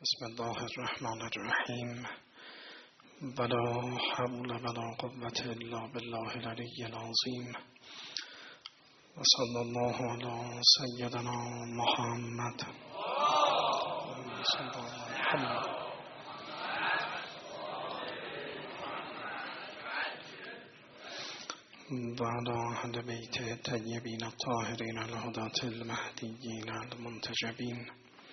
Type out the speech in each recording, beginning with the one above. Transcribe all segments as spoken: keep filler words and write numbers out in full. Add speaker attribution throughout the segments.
Speaker 1: بسم الله الرحمن الرحیم ولا حول ولا قوة الا بالله العلی العظیم و صلی الله علی سیدنا محمد و علی اهل بیت الطیبین الطاهرین الهداة المهدیین المنتجبین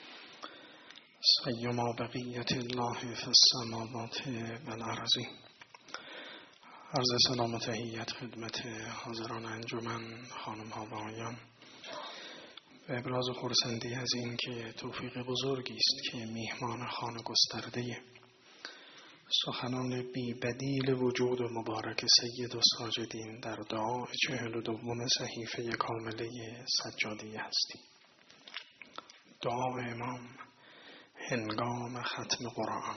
Speaker 1: سیما بقیت الله فی السماوات و الارض. عرض سلام و تحیت خدمت حاضران انجمن، خانم ها و آقایان، و ابراز خرسندی از این که توفیق بزرگی است که میهمان خانه گسترده سخنان بی بدیل وجود و مبارک سید و ساجدین در دعا چهل و دوم صحیفه کامله سجادی هستیم. دعا امام هنگام ختم قرآن.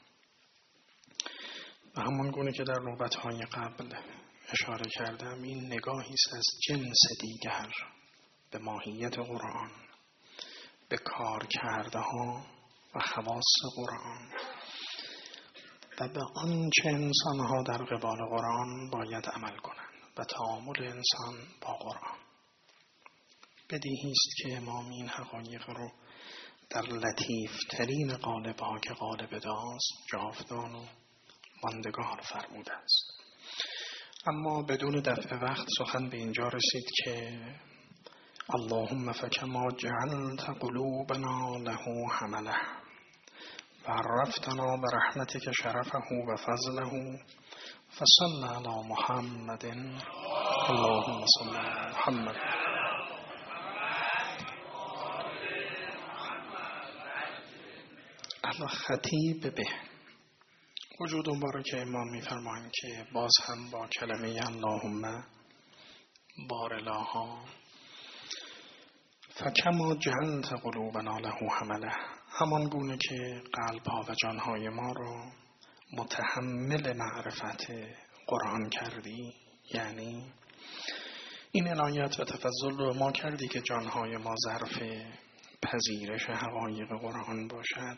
Speaker 1: و همان گونه که در نوبت‌های قبل اشاره کردم، این نگاهی است از جنس دیگر به ماهیت قرآن، به کار کرده ها و خواص قرآن و به آنچه انسان‌ها در قبال قرآن باید عمل کنند و تعامل انسان با قرآن. بدیهی است که امام این حقایق رو در لطیف ترین قالب‌ها که قالب داست جاودان و ماندگار فرموده است. اما بدون دفع وقت سخن به اینجا رسید که اللهم فکما جعلت قلوبنا له حمله و عرفتنا برحمتك شرفه و فضله فصل علی محمد اللهم صل علی محمد. خطیب به وجود مبارک امام می‌فرمایند که باز هم با کلمه اللهم بارلاها فکما جعلت قلوبنا له حمله، همان گونه که قلب‌ها و جان‌های ما رو متحمل معرفت قرآن کردی، یعنی این عنایت و تفضل رو ما کردی که جان‌های ما ظرف پذیرش حقایق قرآن باشد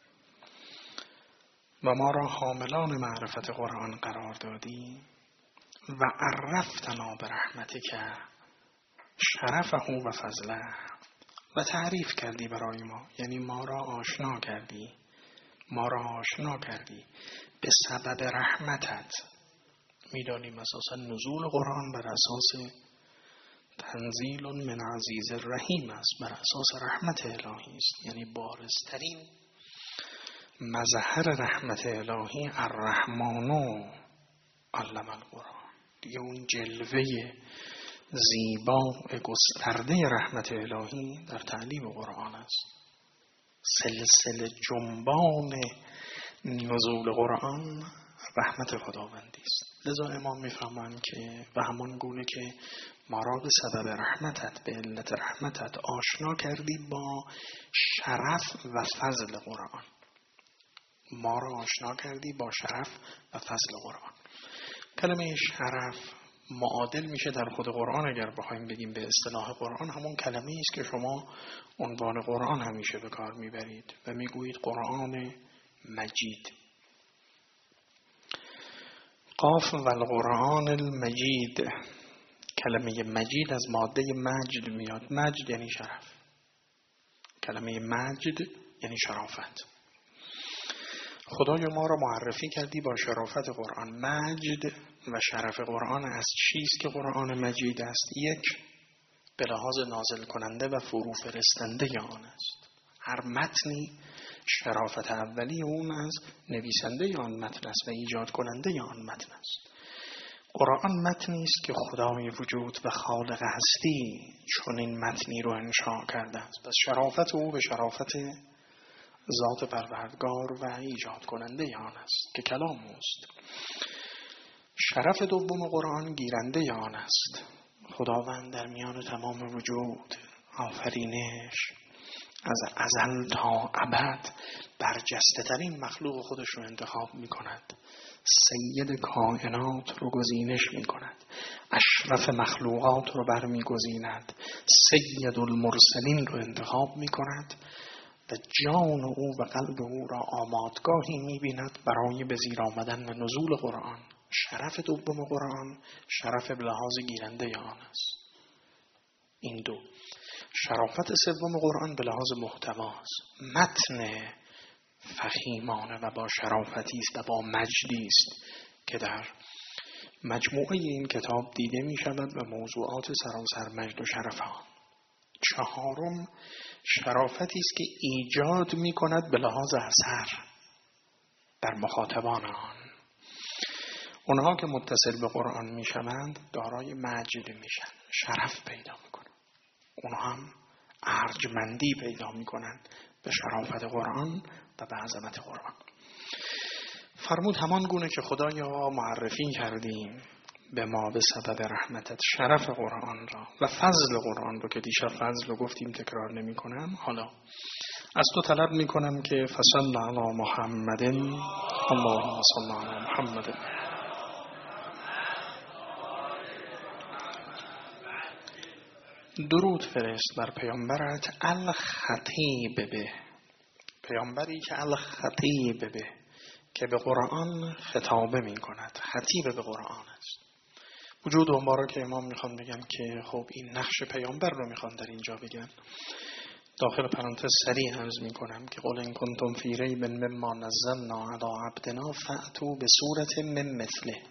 Speaker 1: و ما را حاملان معرفت قرآن قرار دادی و عرفتنا برحمتک شرفه و فضله و تعریف کردی برای ما، یعنی ما را آشنا کردی ما را آشنا کردی به سبب رحمتت. میدانیم اساسا نزول قرآن بر اساس تنزیل من عزیز الرحیم است، بر اساس رحمت الهی است، یعنی بارزترین مظهر رحمت الهی الرحمن علم القرآن. دیگه اون جلوه زیبا گسترده رحمت الهی در تعلیم قرآن است. سلسله جنبان نزول قرآن رحمت خداوندی است. لذا امام میفهمند که و همان گونه که ما را به سبب رحمتت، به علت رحمتت آشنا کردی با شرف و فضل قرآن، ما را آشنا کردی با شرف و فضل قرآن. کلمه شرف معادل میشه در خود قرآن، اگر بخوایم بگیم به اصطلاح قرآن، همون کلمه است که شما عنوان قرآن همیشه به کار میبرید و میگویید قرآن مجید. قاف و القرآن المجید، کلمه مجید از ماده مجد میاد. مجد یعنی شرف، کلمه مجد یعنی شرافت. خدای ما را معرفی کردی با شرافت قرآن. مجد و شرف قرآن از چیست که قرآن مجید است؟ یک، به لحاظ نازل کننده و فرو فرستنده آن است. هر متنی شرافت اولی اون از نویسنده آن متن است و ایجاد کننده آن متن است. قرآن متنی است که خدای وجود و خالق هستی چون این متنی رو انشاء کرده است. پس شرافت او به شرافت ذات پروردگار و ایجاد کننده آن است که کلام اوست. شرف دوم قرآن گیرنده آن است. خداوند در میان تمام وجود، آفرینش، از ازل تا ابد برجسته ترین مخلوق خودش رو انتخاب می کند. سید کائنات رو گزینش می کند. اشرف مخلوقات رو برمی گزیند. سید المرسلین رو انتخاب می کند و جان او و قلب او را آمادگاهی می‌بیند برای به زیر آمدن و نزول قرآن. شرف دوم قرآن شرف به لحاظ گیرنده آن است. این دو. شرافت سوم قرآن به لحاظ محتواست. متن فخیمانه و با شرافتی است و با مجدی است که در مجموعه این کتاب دیده می شود و موضوعات سراسر مجد و شرف آن. چهارم شرافتی است که ایجاد می کند به لحاظ اثر در مخاطبان آن. اونها که متصل به قرآن می شوند دارای مجد می شوند، شرف پیدا می کنند. اونها هم ارجمندی پیدا می کنند به شرافت قرآن و به عظمت قرآن. فرمود همان گونه که خدایا معرفی کردیم به ما به سبب رحمتت شرف قرآن را و فضل قرآن رو که دیشب فضل رو گفتیم تکرار نمی کنم، حالا از تو طلب می کنم که فصل علی محمد اللهم صل علی محمد. درود فرست بر پیامبرت الخطیب به، پیامبری که الخطیب به که به قرآن خطابه می کند، خطیب به قرآن است. وجود و مبارک امام میخوان بگن که خب این نقش پیامبر رو میخوان در اینجا بگن. داخل پرانتز سریع عرض میکنم که قل ان کنتم فی ریب مما نزلنا علی عبدنا فأتوا بسورة من مثله.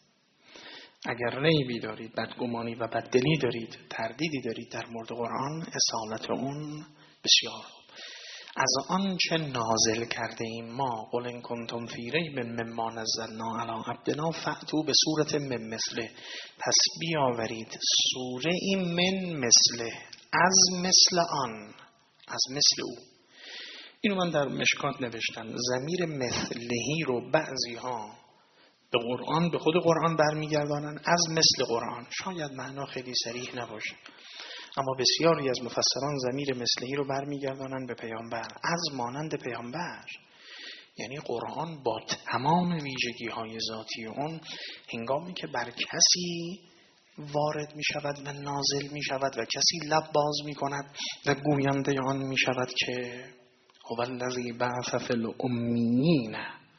Speaker 1: اگر ریبی دارید، بدگمانی و بددلی دارید، تردیدی دارید در مورد قرآن، اصالت اون بسیار از آن چه نازل کرده ایم ما. قل ان کنتم فی ریب مما نزلنا علی عبدنا فأتوا بسورة من مثله. پس بیاورید سوره ای من مثله، از مثل آن، از مثل او. اینو من در مشکات نوشتم. ضمیر مثلهی رو بعضی ها به قرآن، به خود قرآن برمیگردانن، از مثل قرآن. شاید معنا خیلی صریح نباشه، اما بسیاری از مفسران ضمیر مثلهی رو برمیگردانن به پیامبر، از مانند پیامبر. یعنی قرآن با تمام ویژگی های ذاتی اون هنگامی که بر کسی وارد می شود و نازل می شود و کسی لب باز می کند و گوینده آن می شود که هو الذی بعث فی الامیین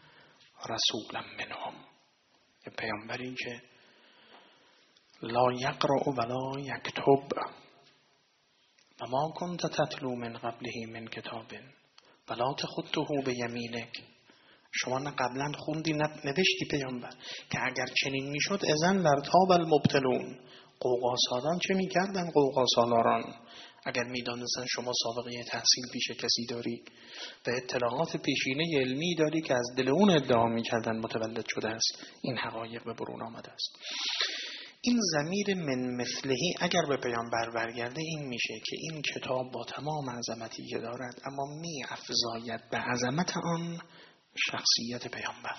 Speaker 1: رسولا منهم، پیامبری که لا یقرأ ولا یکتب و ما کنت تتلو من قبله من کتاب ولا تخطه بیمینک. شما نه قبلا خوندی نه نوشتی پیامبر، که اگر چنین میشد اذن لرتاب المبتلون. قوقا سالان چه میکردن؟ قوقا سالاران اگر میدانستن شما سابقه تحصیل پیش کسی داری و اطلاعات پیشینه علمی داری که از دل اون ادعا میکردن متولد شده است، این حقایق به برون آمده است. این ضمیر من مثلهی اگر به پیامبر برگرده این میشه که این کتاب با تمام عظمتی که دارد اما می افزاید به عظمت آن شخصیت پیامبر.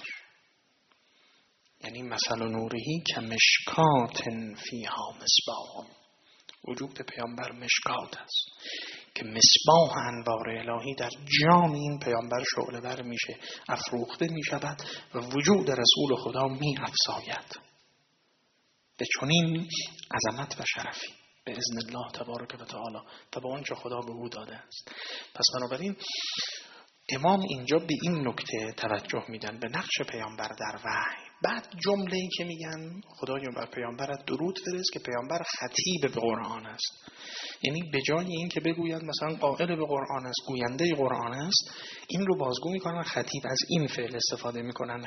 Speaker 1: یعنی مثل نورهی که مشکات فیها مصباح. وجود پیامبر مشکات است که مصباح انوار الهی در جان این پیامبر شعله ور میشه، افروخته میشود و وجود رسول خدا می افزاید به چنین عظمت و شرفی به اذن الله تبارک و تعالی و به آنچه خدا به او داده است. پس بنابراین امام اینجا به این نکته توجه میدن، به نقش پیامبر در وحی. بعد جمله‌ای که میگن خدایا بر پیامبرت درود فرست که پیامبر خطیب به قرآن است. یعنی به جای این که بگوید مثلا قائل به قرآن است، گوینده قرآن است، این رو بازگو میکنن خطیب. از این فعل استفاده میکنن.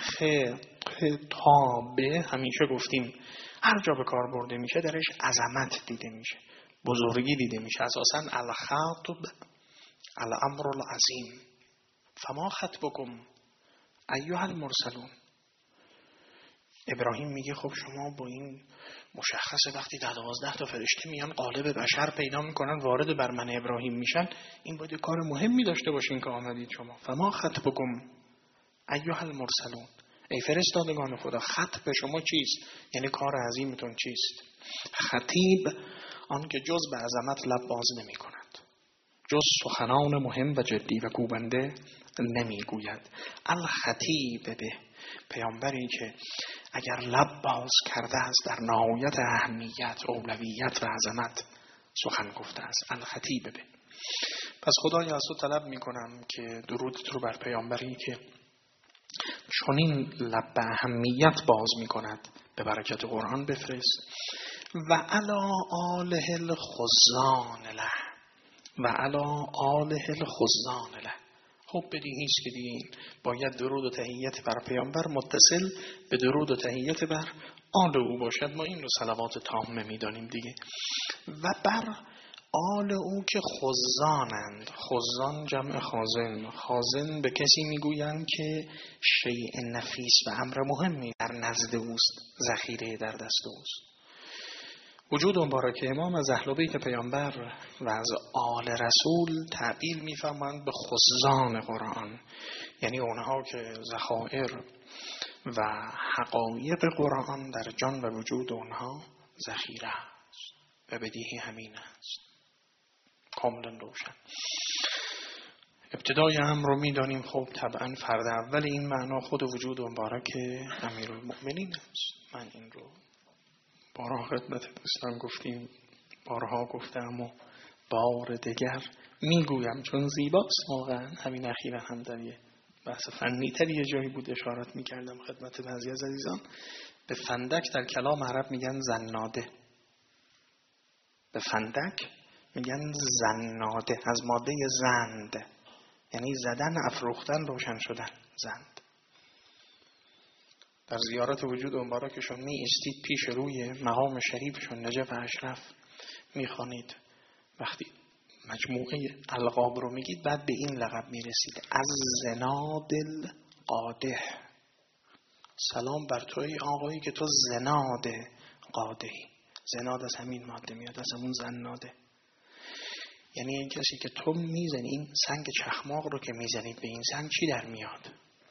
Speaker 1: خطابه همیشه گفتیم هر جا به کار برده میشه درش عظمت دیده میشه، بزرگی دیده میشه. اساساً الخطب الامر العظیم. فما خطبکم ایها المرسلون. ابراهیم میگه خب شما با این مشخصه وقتی ده دوازده تا فرشته میان قالب بشر پیدا میکنن وارد بر من ابراهیم میشن، این باید کار مهمی داشته باشین که آمدید شما. فما خطبکم ایها المرسلون. ای فرستادگان خدا، خطب شما چیست؟ یعنی کار عظیمتون چیست؟ خطیب آن که جز به عظمت لب باز نمی کند، جز سخنان مهم و جدی و کوبنده نمی گوید. الخطیب به، پیامبری که اگر لب باز کرده است در نهایت اهمیت، اولویت و عظمت سخن گفته است. الخطیب به. پس خدای از تو طلب میکنم که درودت رو بر پیامبری که چنین لب به اهمیت باز میکند به برکت قرآن بفرست و علی آله الخزان له و علی آله الخزان له. خب بدیهی است که دیگه باید درود و تحیت بر پیامبر متصل به درود و تحیت بر آل او باشد. ما این رو صلوات تامه میدانیم دیگه. و بر آل او که خزانند. خزان جمع خازن. خازن به کسی میگویند که شیء نفیس و امر مهمی در نزد اوست، ذخیره در دست اوست. وجود مبارک امام از اهل بیت پیامبر و از آل رسول تعبیر می‌فرمایند به خزان قرآن، یعنی اونها که ذخایر و حقایق قرآن در جان و وجود اونها ذخیره است و بدیهی همین است، کاملا روشن. ابتدای امر رو می‌دانیم. خب طبعا فرد اول این معنا خود وجود مبارک امیرالمؤمنین است. من این رو بارها خدمت دوستان گفتیم، بارها گفتم و بار دیگر میگویم چون زیباست واقعا. همین اخیرا هم در یه بحث فنی تر یه جایی بود اشارت میکردم خدمت بعضی از عزیزان. به فندک در کلام عرب میگن زناده. به فندک میگن زناده از ماده زند، یعنی زدن، افروختن، روشن شدن، زند. در زیارت وجود مبارکشون می استید پیش روی مقام شریفشون نجف اشرف می خوانید. وقتی مجموعه القاب رو میگید بعد به این لقب می رسید: از زنادل قادح. سلام بر توی آقایی که تو زناد قادحی. زناد از همین ماده میاد، از همون زناده. یعنی این کسی که تو میزنی، این سنگ چخماق رو که میزنید به این سنگ چی در میاد؟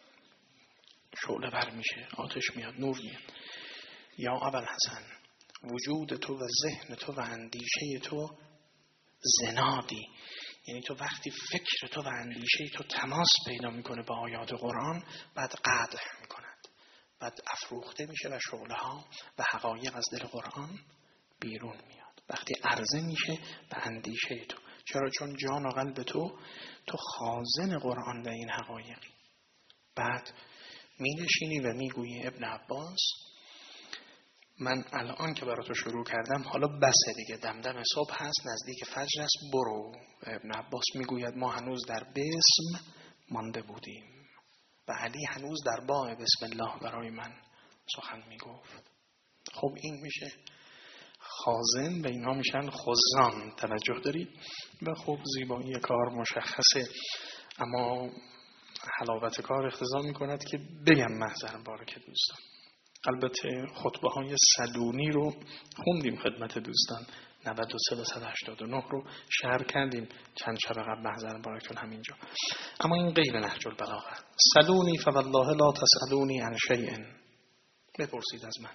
Speaker 1: شعله بر میشه، آتش میاد، نور میاد. یا ابوالحسن وجود تو و ذهن تو و اندیشه تو زنادی، یعنی تو وقتی فکر تو و اندیشه تو تماس پیدا میکنه با آیات قرآن، بعد قدح میکند، بعد افروخته میشه و شعله ها و حقایق از دل قرآن بیرون میاد. وقتی عرضه میشه به اندیشه تو. چرا؟ چون جان و قلب تو تو خازن قرآن و این حقایقی. بعد می نشینی و می گویی ابن عباس من الان که برای تو شروع کردم حالا بسه دیگه، دمدم صبح هست، نزدیک فجر است، برو. و ابن عباس می گوید ما هنوز در بسم مانده بودیم و علی هنوز در باء بسم الله برای من سخن می گفت. خب این میشه خازن و اینها میشن خزان. توجه دارید؟ و خب زیبایی کار مشخصه، اما حلاوت کار اقتضا میکند که بگم محضر بارک دوستان. البته خطبه های سلونی رو خوندیم خدمت دوستان، نود و سه و صد و هشتاد و نه رو شرح کردیم چند شب قبل محضر بارکتون همینجا. اما این غیر نهج البلاغه. سلونی فوالله لا تسألونی عن شیء. بپرسید از من،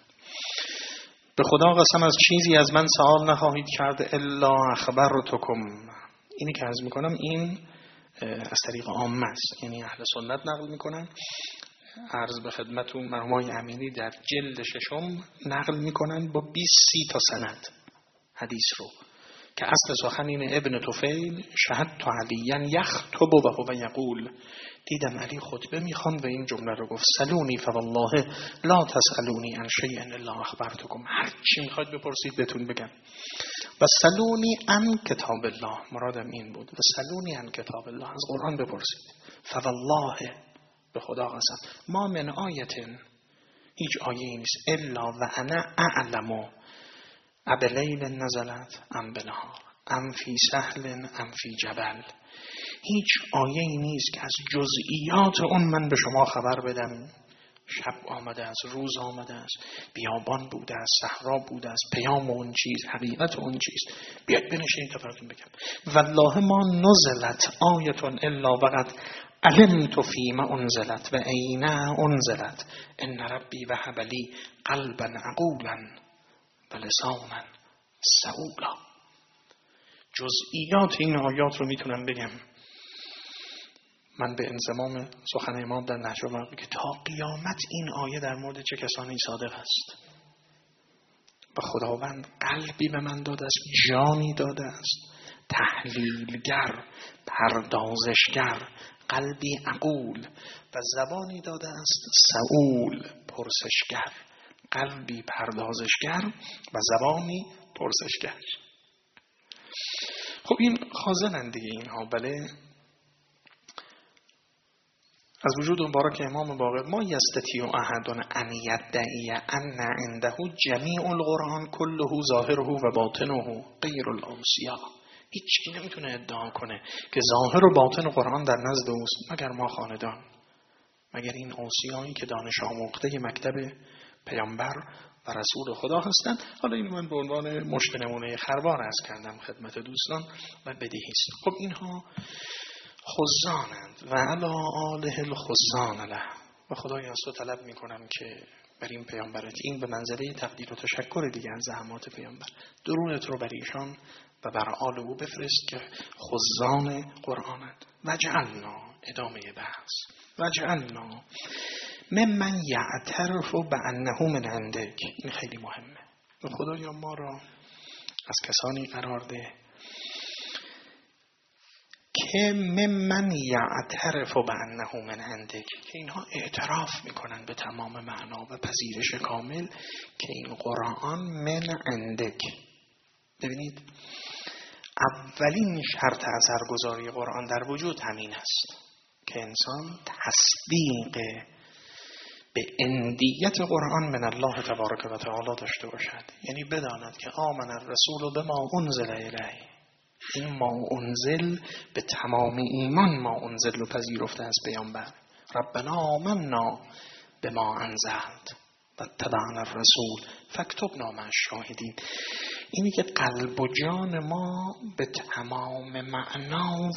Speaker 1: به خدا قسم از چیزی از من سوال نخواهید کرد الا اخبرتکم. اینی که عرض میکنم این از طریق عامه است، یعنی اهل سنت نقل میکنن. عرض به خدمتون مرحوم امینی در جلد ششم نقل میکنن با بیست سی تا سند حدیث رو که اصل سخن اینه: ابن طفیل شهدت علیاً یخطب و هو یقول، دیدم علی خطبه میخوان و این جمله رو گفت: سلونی فوالله لا تسألونی عن شیء الا اخبرتکم. هر چی میخواید بپرسید بهتون بگم. و سلونی عن کتاب الله، مرادم این بود. و سلونی عن کتاب الله، از قرآن بپرسید. فوالله، به خدا قسم، ما من آیتن، هیچ آیه نیست، الا و انا اعلم ابلیل نزلت ام بنهار ام فی سهل ام فی جبل. هیچ آیه ای نیست که از جزئیات اون من به شما خبر بدم. شب آمده است، روز آمده است، بیابان بوده است، صحرا بوده است، پیام اون چیز، حقیقت اون چیز. بیاید بنشینید تا براتون بگم. والله ما نزلت آیتون الا وقد علمت فیما انزلت و عین انزلت ان ربی وهب لی قلبا عقولا و لسانا سئولا. جزئیات این آیات رو میتونم بگم. من به انضمام سخن امام در نهج البلاغه که تا قیامت این آیه در مورد چه کسانی صادق است. و خداوند قلبی به من داده است، جانی داده است، تحلیلگر، پردازشگر، قلبی عقول و زبانی داده است سئول، پرسشگر. قلبی پردازشگر و زبانی پرسشگر. خب این خازنند دیگه اینها. بله، از وجود مبارک امام باقر ما یستطیع احد ان یدعی ان عنده جمیع القرآن کله ظاهره و باطنه غیر الاوصیا. هیچ کی نمیتونه ادعا کنه که ظاهر و باطن قرآن در نزد اوست مگر ما خاندان، مگر این اوصیایی که دانش آموخته مکتب پیامبر و رسول خدا هستند. حالا این من به عنوان مشت نمونه خروار عرض کردم خدمت دوستان و بدیهی است. خب اینها خزانند و علی آله الخزان له. و خدای از تو طلب میکنم که بر این پیامبرت، این به منزله تقدیر و تشکر دیگه از زحمات پیامبر، درودت رو بر ایشان و بر آل او بفرست که خزان قرآنند. و جعلنا، ادامه بحث، و جعلنا ممن یعترف بانه من عندک. این خیلی مهمه. و خدایا ما را از کسانی قرار ده که ممن یعترف بانه من عندک، که اینها اعتراف میکنن به تمام معنا و پذیرش کامل که این قرآن من عندک. ببینید اولین شرط اثرگذاری قرآن در وجود همین است که انسان تصدیق به اندیت قرآن من الله تبارک و تعالی داشته باشد. یعنی بداند که آمن الرسول بما انزل الیه، این ما انزل به تمام ایمان ما انزل و پذیرفته از پیامبر. ربنا آمنا بما انزلت و اتبعنا الرسول فاکتبنا مع الشاهدین. اینی که قلب و جان ما به تمام معنا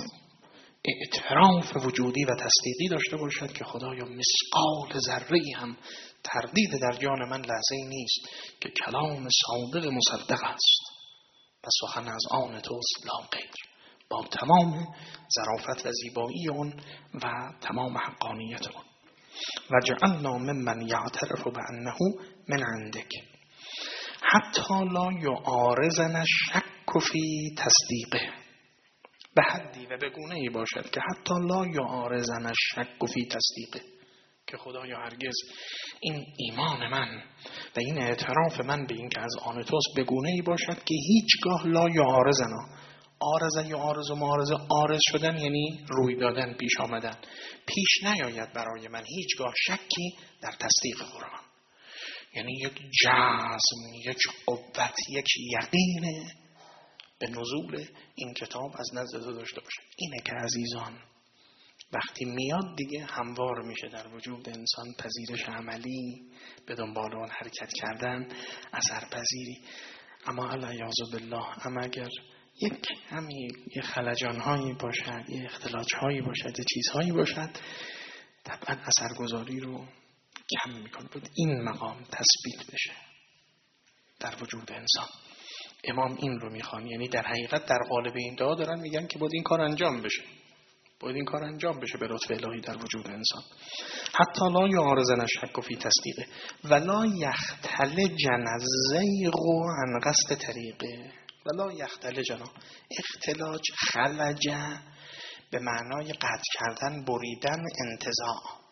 Speaker 1: اعتراف وجودی و تصدیقی داشته باشد که خدایا مثقال ذره‌ای هم تردید در جان من لحظه‌ای نیست که کلام صادق مصدق است و سخن از آن توست لا غیر، با تمام ظرافت و زیبایی اون و تمام حقانیت اون. و جعلنا ممن یعترف بانه من عندک حتی لا یعارضنا الشک فی تصدیقه. به حدی و به گونه‌ای باشد که حتی لا یعارضنا الشک فی تصدیقه، که خدایا هرگز این ایمان من و این اعتراف من به این که از آن توست به گونه‌ای باشد که هیچگاه لا یعارضنا، عارض یعارض و معارضه، عارض شدن یعنی روی دادن، پیش آمدن، پیش نیاید برای من هیچگاه شکی در تصدیق قرآن. یعنی یک جزم، یک قوت، یک یقین به نزول این کتاب از نزد تو داشته باشد. اینه که عزیزان وقتی میاد دیگه هموار میشه در وجود انسان پذیرش عملی، به دنبال اون حرکت کردن، اثرپذیری. اما علیاذ بالله، اما اگر یک همین یه خلجان هایی باشد، یه اختلاج هایی باشد، یه چیزهایی باشد، طبعا اثرگذاری رو کم میکنه. بود این مقام تثبیت بشه در وجود انسان. امام این رو میخوان، یعنی در حقیقت در قالب این دعا دارن میگن که باید این کار انجام بشه، باید این کار انجام بشه به لطف الهی در وجود انسان. حتی لا یعارضنا الشک فی تصدیقه ولا یختلجن الزیغ عن قصد طریقه. ولا یختلجنا، اختلاج خلجه به معنای قطع کردن، بریدن، انتزاع.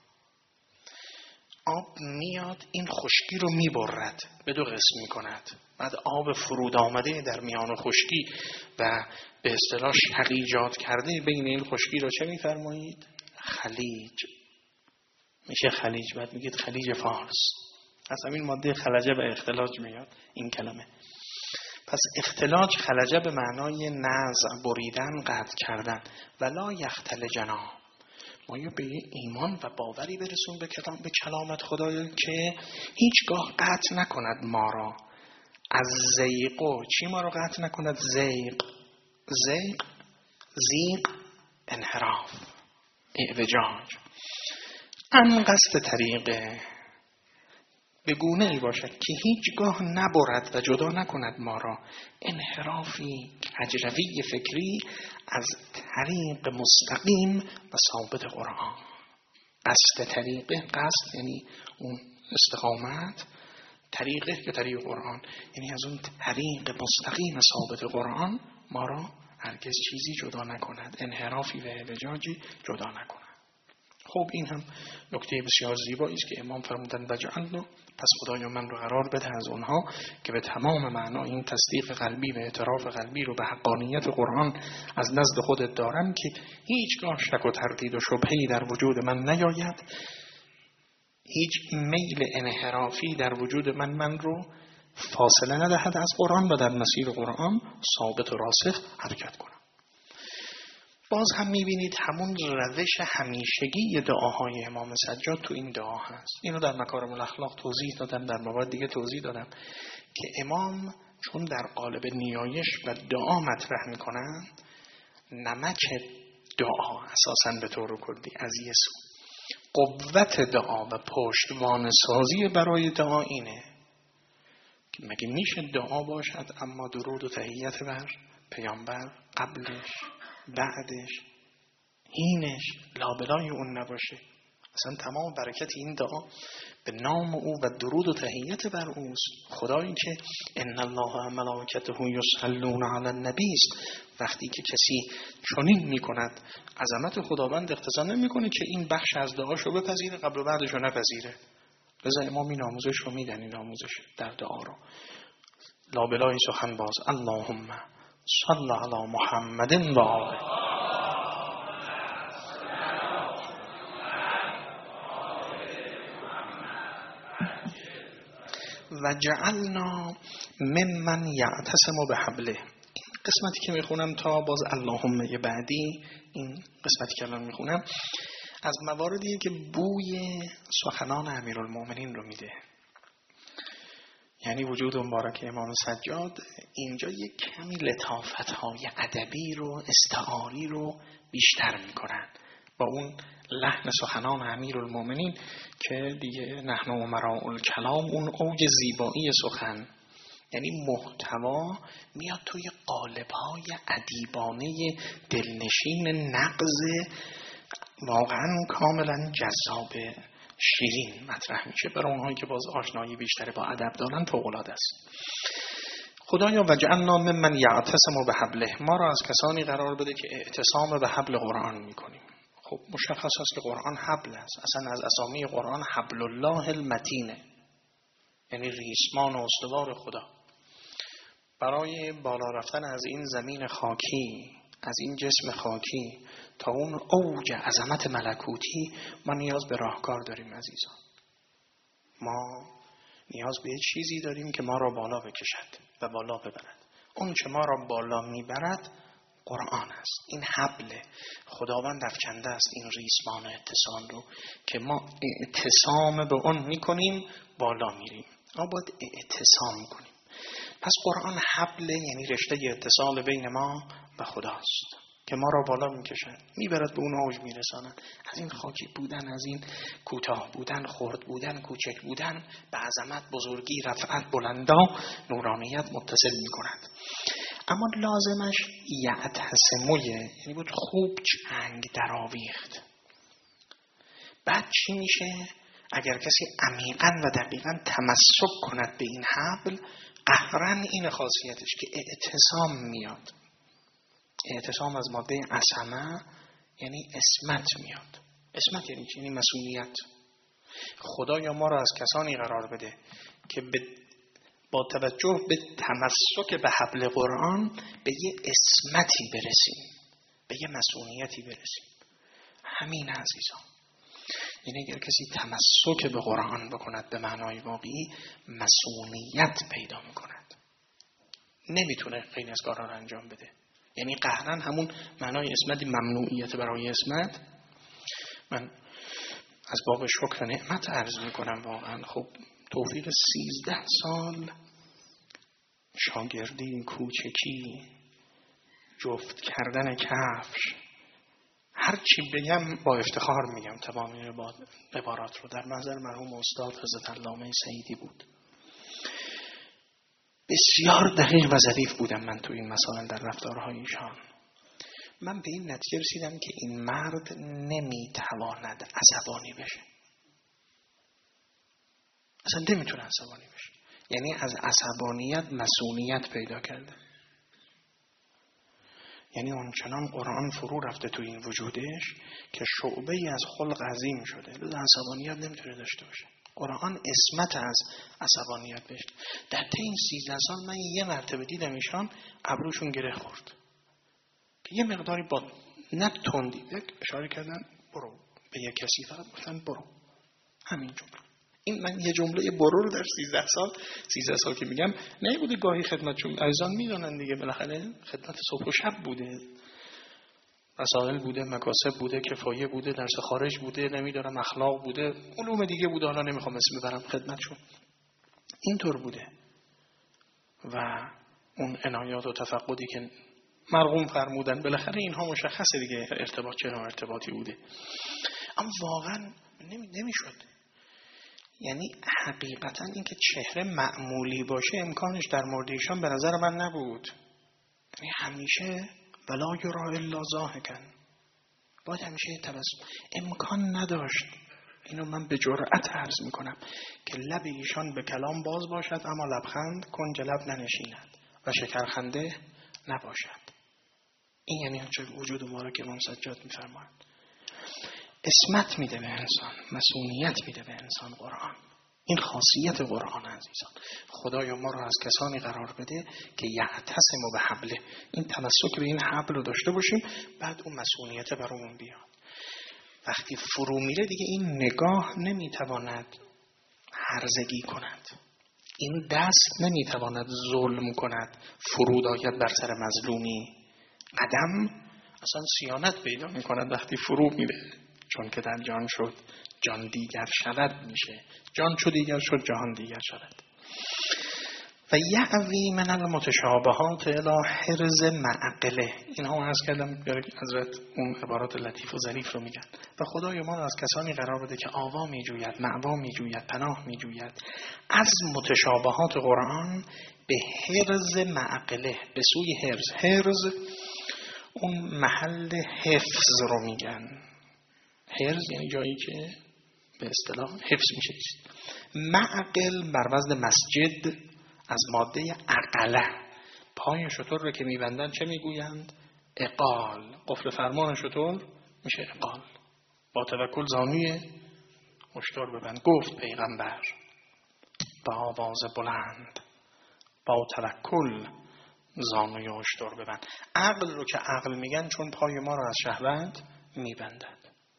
Speaker 1: آب میاد این خشکی رو میبرد، به دو قسم میکند. بعد آب فرود آمده در میان خشکی و به اصطلاح شقیجات کرده بین این خشکی رو چه میفرمایید؟ خلیج. میشه خلیج. بعد میگید خلیج فارس. از همین ماده خلجه به اختلاج میاد این کلمه. پس اختلاج خلجه به معنای نزع، بریدن، قطع کردن. ولا یختلجنا، ما یا به ایمان و باوری برسون به کلام به کلامت خدایا که هیچگاه قطع نکند ما را از زیغ. چی ما را قطع نکند؟ زیغ. زیغ زیغ انحراف، اعوجاج. ان قصد طریقه، به گونه ای باشد که هیچگاه نبرد و جدا نکند ما را انحرافی کجروی فکری از طریق مستقیم و ثابت قرآن. قصد طریقه، قصد یعنی اون استقامت، طریقه که طریق قرآن، یعنی از اون طریق مستقیم ثابت قرآن ما را هرگز چیزی جدا نکند، انحرافی و اعوجاجی جدا نکند. خب این هم نکته بسیار زیبایی است که امام فرمودن وجعلنا، پس خدایا من رو قرار بده از اونها که به تمام معنا این تصدیق قلبی و اعتراف قلبی رو به حقانیت قرآن از نزد خودت دارم که هیچگاه شک و تردید و شبهه‌ای در وجود من نیاید، هیچ میل انحرافی در وجود من من رو فاصله ندهد از قرآن و در مسیر قرآن ثابت و راسخ حرکت کنم. باز هم میبینید همون روش همیشگی دعاهای امام سجاد تو این دعا هست. اینو در مکارم الاخلاق توضیح دادم، در موارد دیگه توضیح دادم که امام چون در قالب نیایش و دعا مطرح میکنن، نمک دعا اساساً به طور کلی از یه سو قوت دعا و پشتوانه سازی برای دعا اینه که مگه میشه دعا باشد اما درود و تحیت بر پیامبر قبلش بعدش هینش لابلای اون نباشه؟ اصلا تمام برکت این دعا به نام او و درود و تحیت بر اوست. خدایی که ان الله و ملائکته یصلون علی النبی است، وقتی که کسی چنین میکند عظمت خداوند اقتضا نمیکنه که این بخش از دعاشو بپذیره قبل و بعدشو نپذیره. لذا امام این آموزش رو میدن، این آموزش در دعا رو لابلای سخن باز اللهم صل علی محمد و آله و جعلنا ممن یعتصم بحبله. این قسمتی که میخونم تا باز اللهم بعدی، این قسمتی که الان میخونم از مواردیه که بوی سخنان امیرالمومنین رو میده. یعنی وجود مبارک امام سجاد اینجا یک کمی لطافت‌های ادبی رو استعاری رو بیشتر میکنن با اون لحن سخنان امیرالمومنین که دیگه نحن امراء الکلام، اون اوج زیبایی سخن، یعنی محتوا میاد توی قالب‌های ادیبانه دلنشین نغز واقعا کاملا جذاب شیرین مطرح میشه برای اونهایی که باز آشنایی بیشتری با ادب دارن. فوق‌العاده است. خدایا وجعلنا ممن یعتصم بحبله، ما را از کسانی قرار بده که اعتصام به حبل قرآن میکنیم. خب مشخص است که قرآن حبل است، اصلا از اسامی قرآن حبل الله المتینه، یعنی ریسمان و استوار خدا. برای بالا رفتن از این زمین خاکی، از این جسم خاکی تا اون اوج عظمت ملکوتی ما نیاز به راهکار داریم عزیزان. ما نیاز به چیزی داریم که ما را بالا بکشد و بالا ببرد. اون که ما را بالا میبرد قرآن است. این حبل خداوند افکنده است این ریسمان اتصال رو که ما اعتصام به اون میکنیم بالا میریم. ما باید اعتصام کنیم. پس قرآن حبل یعنی رشته اتصال بین ما و خداست که ما را بالا میکشد، میبرد به اون اوج میرساند. از این خاکی بودن، از این کوتاه بودن، خرد بودن، کوچک بودن به عظمت، بزرگی، رفعت، بلندا، نورانیت متصل میکند. اما لازمش یعتصمویه، یعنی بود خوب چنگ در آویخت. بعد چی میشه؟ اگر کسی عمیقاً و دقیقاً تمسک کند به این حبل، قهرن این خاصیتش که اعتصام میاد. اعتصام از ماده عصمه یعنی اسمت میاد. اسمت یعنی چی؟ یعنی مسئولیت. خدایا ما را از کسانی قرار بده که با توجه به تمسک به حبل قرآن به یه اسمتی برسیم، به یه مسئولیتی برسیم. همین عزیزان. یعنی اگر کسی تمسک به قرآن بکند به معنای واقعی، مسئولیت پیدا میکند، نمیتونه خیلی از کارها رو انجام بده. یعنی قهرن همون معنای اسمت، ممنوعیت برای اسمت. من از باب شکر نعمت عرض میکنم واقعا. خب توفیق سیزده سال شاگردی، کوچکی، جفت کردن کفش، هر چی بگم با افتخار میگم تمامی عبارات رو، در نظر مرحوم استاد حضرت علامه سعیدی بود. بسیار دقیق و ظریف بودم من تو این مسائل در رفتارهای ایشان. من به این نتیجه رسیدم که این مرد نمیتواند عصبانی بشه، اصلا نمیتونه عصبانی بشه. یعنی از عصبانیت مسئولیت پیدا کرده. یعنی اونچنان قرآن فرو رفته تو این وجودش که شعبه ای از خلق عظیم شده. لذا عصبانیت نمیتونه داشته باشه. قرآن اسمت از عصبانیت بشه. در طی این سیزده سال من یه مرتبه دیدم ایشان ابروشون گره خورد که یه مقداری با نه تندی یک اشاره کردن برو، به یک کسی فقط گفتن برو، همین جمله. این من یه جمله برو رو در سیزده سال سیزده سال که میگم نه بوده گاهی خدمتشون عزیزان میدونن دیگه، بالاخره خدمت صبح و شب بوده، مسائل بوده، مکاسب بوده، کفایه بوده، درس خارج بوده، نمیدونم اخلاق بوده، علوم دیگه بوده، حالا نمیخوام اسم ببرم خدمتشون. اینطور بوده و اون عنایات و تفقدی که مرغوم فرمودن بالاخره اینها مشخصه دیگه ارتباط چه نوع ارتباطی بوده. اما واقعا نمی نمیشد. یعنی حقیقتا اینکه چهره معمولی باشه امکانش در مورد ایشان به نظر من نبود. یعنی همیشه ولا یرا الا ضاحکا، باید همیشه تبسم، امکان نداشت. اینو من به جرأت عرض میکنم که لب ایشان به کلام باز باشد اما لبخند کنج لب ننشیند و شکرخنده نباشد. این یعنی آنچه وجود ما را که امام سجاد میفرماید. اسمت میده به انسان، مسئولیت میده به انسان قرآن. این خاصیت قرآن عزیزان. خدایا ما را از کسانی قرار بده که یعتصم به حبله، این تمسک به این حبل رو داشته باشیم، بعد اون مسئولیت برامون بیاد. وقتی فرو میره دیگه این نگاه نمیتواند هرزگی کند، این دست نمیتواند ظلم کند، فرود آید بر سر مظلومی. قدم اصلا صیانت پیدا میکند وقتی فرو میره، چون که در جان شد جان دیگر شود میشه، جان چو دیگر شد جهان دیگر شود. و یعوی من المتشابهات الی حرز معقله. اینها عرض کردم حضرت اون عبارات لطیف و ظریف رو میگن. و خدای ما رو از کسانی قرار بده که آوا میجوید، معوا میجوید، پناه میجوید از متشابهات قرآن به حرز معقله، به سوی حرز. حرز اون محل حفظ رو میگن. حرز یعنی جایی که به اصطلاح حفظ میشه. معقل بر وزن مسجد از ماده عقله. پای شتر رو که میبندن چه میگویند؟ اقال. قفل فرمان شتر میشه اقال. با توکل زانوی اشتر ببند. گفت پیغمبر با آواز بلند با توکل زانوی اشتر ببند. عقل رو که عقل میگن چون پای ما رو از شهوت میبندد،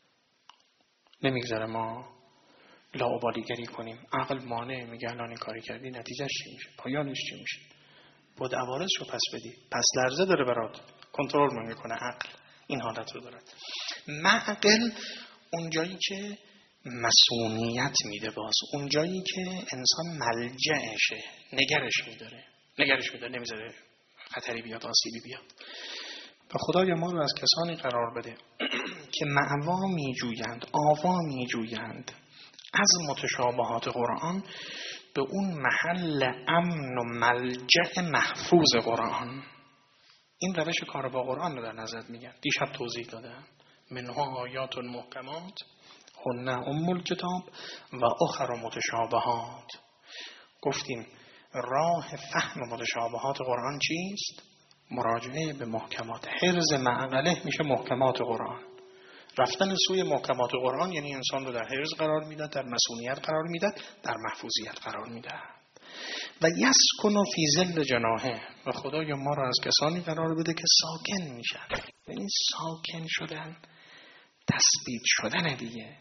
Speaker 1: نمیگذاره ما لاابالیگری کنیم. عقل مانع، میگه الان این کاری کردی نتیجهش چی میشه، پایانش چی میشه، بود عوارض رو پس بدی، پس لرزه داره برات، کنترل میکنه. عقل این حالت رو داره. معقل اونجایی که مسئولیت میده، باز اونجایی که انسان ملجأشه، نگرش میداره نگرش میداره نمیذاره خطری بیاد، آسیبی بیاد. و خدای ما رو از کسانی قرار بده که معوا میجویند، آوا میجویند از متشابهات قرآن به اون محل امن و ملجأ محفوظ قرآن. این روش کار با قرآن رو در نظر میگن. دیشب توضیح دادم. منها آیات محکمات هن ام الکتاب و اخر متشابهات. گفتیم راه فهم متشابهات قرآن چیست؟ مراجعه به محکمات. حرز معقله میشه محکمات قرآن. رفتن سوی محکمات قرآن یعنی انسان رو در حرز قرار میداد، در مسئولیت قرار میداد، در محفوظیت قرار میداد. و یسکن فی ظل جناحه. و خدای ما رو از کسانی قرار بده که ساکن میشن. یعنی ساکن شدن، تثبیت شدن دیگه.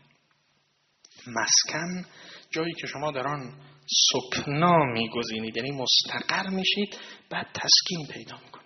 Speaker 1: مسکن جایی که شما در آن سکنا میگزینید، یعنی مستقر میشید، بعد تسکین پیدا میکنید.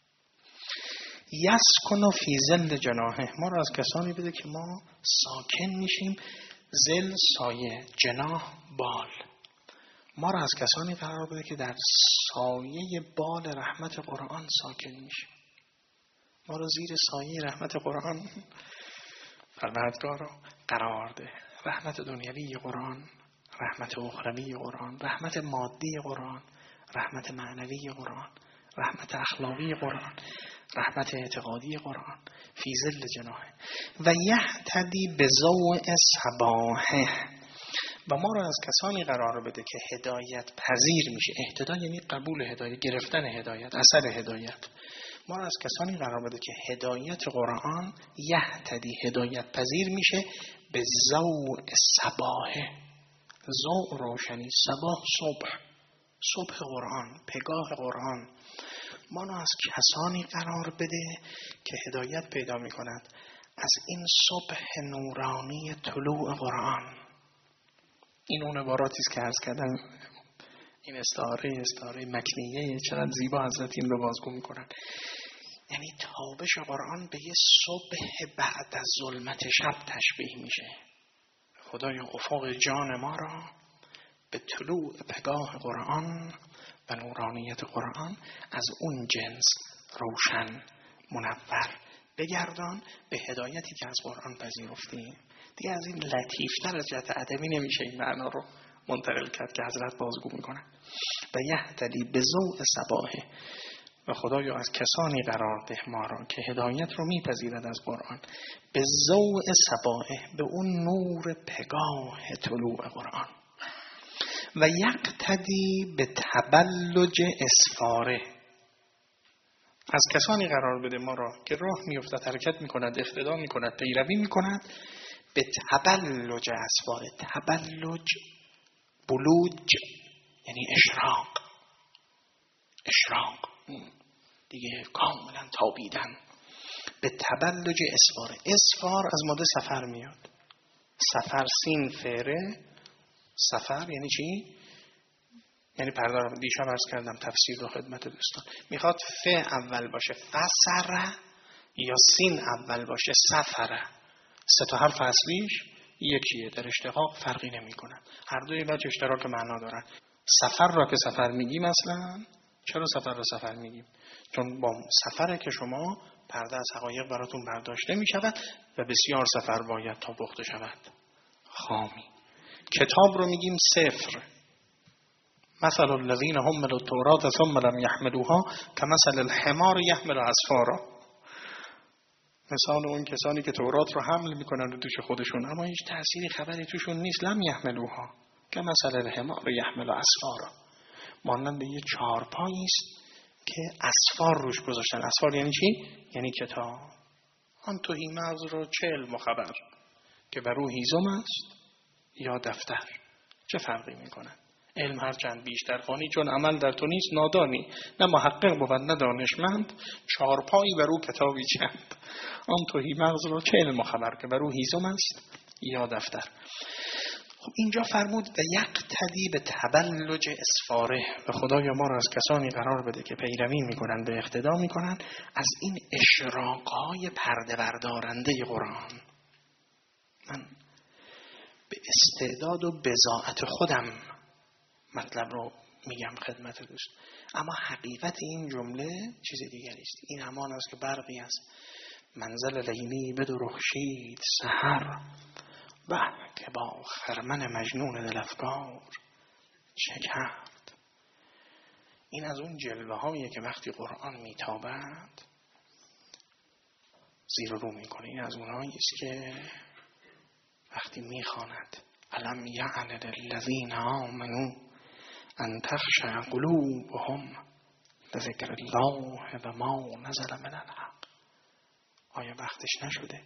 Speaker 1: یسکن فی ظل جناحه. ما رو از کسانی بده که ما ساکن میشیم. ظل سایه، جناح بال. ما رو از کسانی قرار بده که در سایه بال رحمت قرآن ساکن میشیم. ما رو زیر سایه رحمت قرآن پروردگار رو قرار ده. رحمت دنیوی قرآن، رحمت اخروی قرآن، رحمت مادی قرآن، رحمت معنوی قرآن، رحمت اخلاقی قرآن، رحمت اعتقادی قرآن. فی ظل جناحه. و یهتدی بضوء صباحه. و ما رو از کسانی قرار بده که هدایت پذیر میشه. اهتدای یعنی قبول هدایت، گرفتن هدایت، اثر هدایت. ما را از کسانی قرار بده که هدایت قرآن یهتدی هدایت پذیر میشه به ضوء صباح. ضوء روشنی، صباح صبح، صبح قرآن، پگاه قرآن. ما را از کسانی قرار بده که هدایت پیدا میکند از این صبح نورانی طلوع قرآن. این اون عباراتی است که عرض کردم، این استعاره استعاره مکنیه، چقدر زیبا حضرت این رو بازگو میکنن. یعنی تابش قرآن به یه صبح بعد از ظلمت شب تشبیه میشه. خدای افق جان ما را به طلوع پگاه قرآن و نورانیت قرآن از اون جنس روشن منور بگردان به هدایتی که از قرآن پذیرفتیم. دیگه از این لطیفتر از جهت ادبی نمیشه این معنا رو منتقل کرد که حضرت بازگو میکنن. و یهتدی به ضوء صباح، و خدایا از کسانی قرار ده ما را که هدایت رو میپذیرد از قرآن به ضوء صباح، به اون نور پگاه طلوع قرآن. و یقتدی به تبلج اسفاره، از کسانی قرار بده ما را که راه میافتد، حرکت میکند، اقتدا میکند، پیروی میکند به تبلج اسفاره. تبلج، بلوج یعنی اشراق، اشراق دیگه کاملا تابیدن. به تبلج اسفاره. اسفار از ماده سفر میاد. سفر سین فره. سفر یعنی چی؟ یعنی پردار دیشب عرض کردم تفسیر رو خدمت دوستان. میخواد ف اول باشه فسره یا سین اول باشه سفره. سه تا حرف اصلیش یکیه، در اشتقاق فرقی نمی کنن. هر دوی وجه اشتراک معنا دارن. سفر را که سفر میگیم اصلا، چرا سفر را سفر میگیم؟ چون با سفره که شما پرده از حقایق براتون برداشته می شود و بسیار سفر باید تا پخته شود. خامی. کتاب رو میگیم سفر. مثل الذین حملوا التوراة ثم لم يحملوها كمثل الحمار يحمل اسفارا. مثال اون کسانی که تورات رو حمل میکنن رو دوش خودشون اما هیچ تأثیری خبری توشون نیست. لم یحملوها كمثل الحمار يحمل اسفارا. مانند یه چارپایی است که اسفار روش گذاشتن. اسفار یعنی چی؟ یعنی کتاب. آن توهی مغز رو چه علم و خبر که بر او هیزم است یا دفتر، چه فرقی میکنه؟ علم هر چند بیشتر خوانی چون عمل در تو نیست نادانی، نه محقق بود نه دانشمند، چارپایی بر او کتابی چند. آن توهی مغز رو چه علم و خبر که بر او هیزم است یا دفتر. خب اینجا فرمود و یقتدی به تبلج اسفاره، و خدایا ما را از کسانی قرار بده که پیروی میکنن، به اقتدا میکنن از این اشراقهای پرده بردارنده قرآن. من به استعداد و بضاعت خودم مطلب رو میگم خدمت دوست، اما حقیقت این جمله چیز دیگری است. این همان است که برقی است منزل لیلی بدرخشید سحر، و که با خرمن مجنون دل افکار چه کرد. این از اون جلوه هاییه که وقتی قرآن میتابد زیر رو میکنه. این از اونهایی است که وقتی میخواند الم یعن للذین آمنوا ان تخشع قلوبهم لذکر الله و ما نزل من الحق. آیا وقتش نشده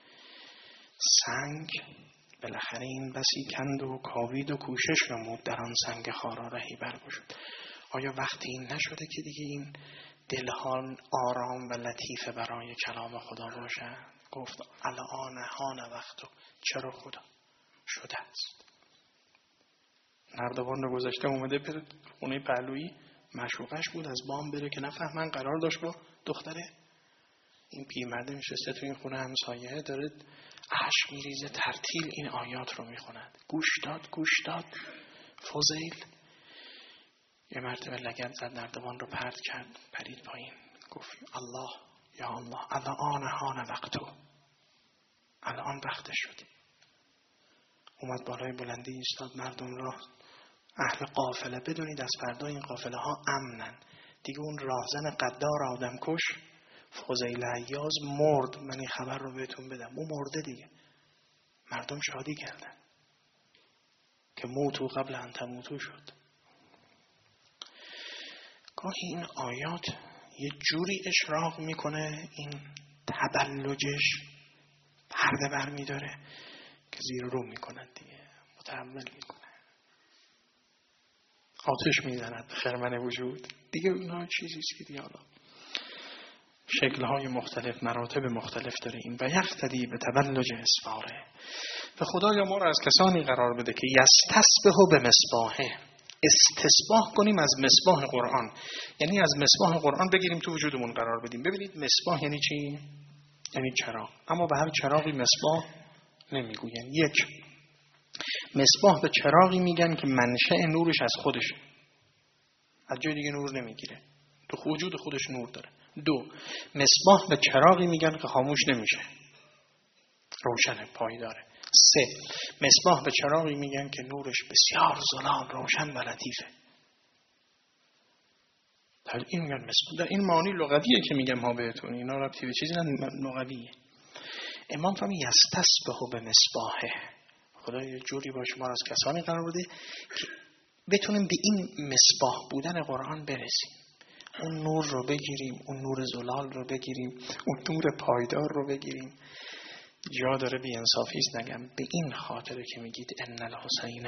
Speaker 1: سنگ بالاخره این بسی کند و کاوید و کوشش نمود در آن سنگ خارا رهی برگشود؟ آیا وقتی این نشده که دیگه این دلها آرام و لطیفه برای کلام خدا باشه؟ گفت الان هان وقتو. چرا خدا شده است؟ نردبان رو گذاشته اومده بره خونه پهلویی، مشوقش بود از بام بره که نفهمن قرار داشت با دختره. این پیرمرده میشسته تو این خونه همسایه، داره اشک میریزه، ترتیل این آیات رو میخوند. گوش داد گوش داد فضیل یه مرتبه لگد زد، نردبان رو پرت کرد، پرید پایین، گفت الله یا الله الان هان وقتو، الان وقتش شد. اومد بالای بلندی ایستاد، مردم را اهل قافله بدونید از فردا این قافله ها امنن دیگه. اون راهزن قدار آدم کش فضیل عیاض مرد، من این خبر رو بهتون بدم، اون مرده دیگه. مردم شادی کردن که موتو قبل ان تموتو شد. گاهی این آیات یه جوری اشراق میکنه این تبلجش، پرده بر میداره که زیر رو میکنن دیگه، متحمل میکنه، آتش میزند به خرمن وجود دیگه. اونها چیزیست که دیگه حالا شکل‌های مختلف، مراتب مختلف داره این. و یقتدی به تبلج اسفاره. به خدایا ما را از کسانی قرار بده که یستسبح به مصباحه، استصباح کنیم از مصباح قرآن، یعنی از مصباح قرآن بگیریم تو وجودمون قرار بدیم. ببینید مصباح یعنی چی؟ یعنی چراغ، اما به هر چراغی مصباح نمیگوین. یک، مصباح به چراغی میگن که منشأ نورش از خودشه، از جای دیگه نور نمیگیره، تو وجود خودش نور داره. دو، مصباح به چراغی میگن که خاموش نمیشه، روشن پایداره. سه، مصباح به چراغی میگن که نورش بسیار زلال، روشن و لطیفه. در این میگن مصباح، در این معنی لغویه که میگم ها بهتون، اینا ربطی به چیزی نه، لغویه. امام فرمی یستسبح به مصباحه. خدا یه جوری با شما از کسانی قرار بده که بتونیم به این مصباح بودن قرآن برسیم، اون نور رو بگیریم، اون نور زلال رو بگیریم، اون نور پایدار رو بگیریم. جا داره بی انصافیست نگم، به این خاطره که میگید ان الحسین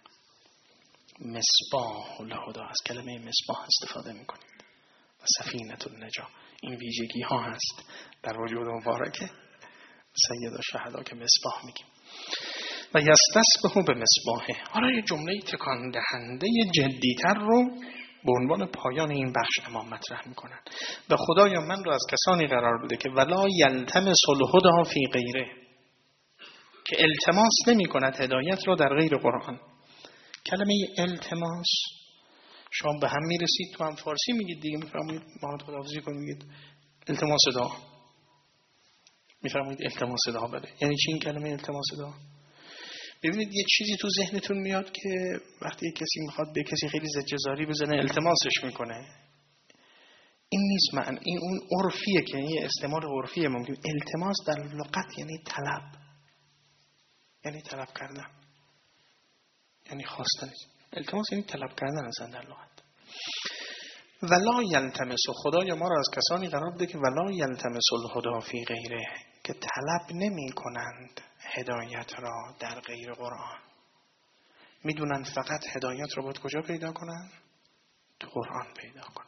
Speaker 1: مصباح الهدی، از کلمه مصباح استفاده میکنید. و سفینه النجا، این ویژگی ها هست در وجود مبارکه سید الشهدا که مصباح میگیم. و یستسبح به مصباحه. حالا یه جمله تکان دهنده جدیتر رو به عنوان پایان این بخش امام مطرح میکنن. به خدایا من رو از کسانی قرار بده که ولا یلتمس الهدی فی غیره، که التماس نمی کند هدایت را در غیر قرآن. کلمه التماس شما به هم میرسید، تو هم فارسی میگید دیگه، میفرمایید ما خداحافظی کنید میگید التماس دعا، میفرمایید التماس دعا بده. یعنی چی این کلمه التماس دعا؟ ببینید یه چیزی تو ذهنتون میاد که وقتی کسی میخواد به کسی خیلی زجرزاری بزنه التماسش میکنه، این نیست معنی، این اون عرفیه که یه استعمال عرفیه. ممکن التماس در لغت یعنی طلب، یعنی طلب کردن، یعنی خواستن. التماس یعنی طلب کردن اصلا در لغت. ولا یلتمس، خدایا ما را از کسانی قرار بده که ولا یلتمس الهدی فی غیره، که طلب نمی کنند هدایت را در غیر قرآن. میدونن فقط هدایت را باید کجا پیدا کنن؟ تو قرآن پیدا کنن.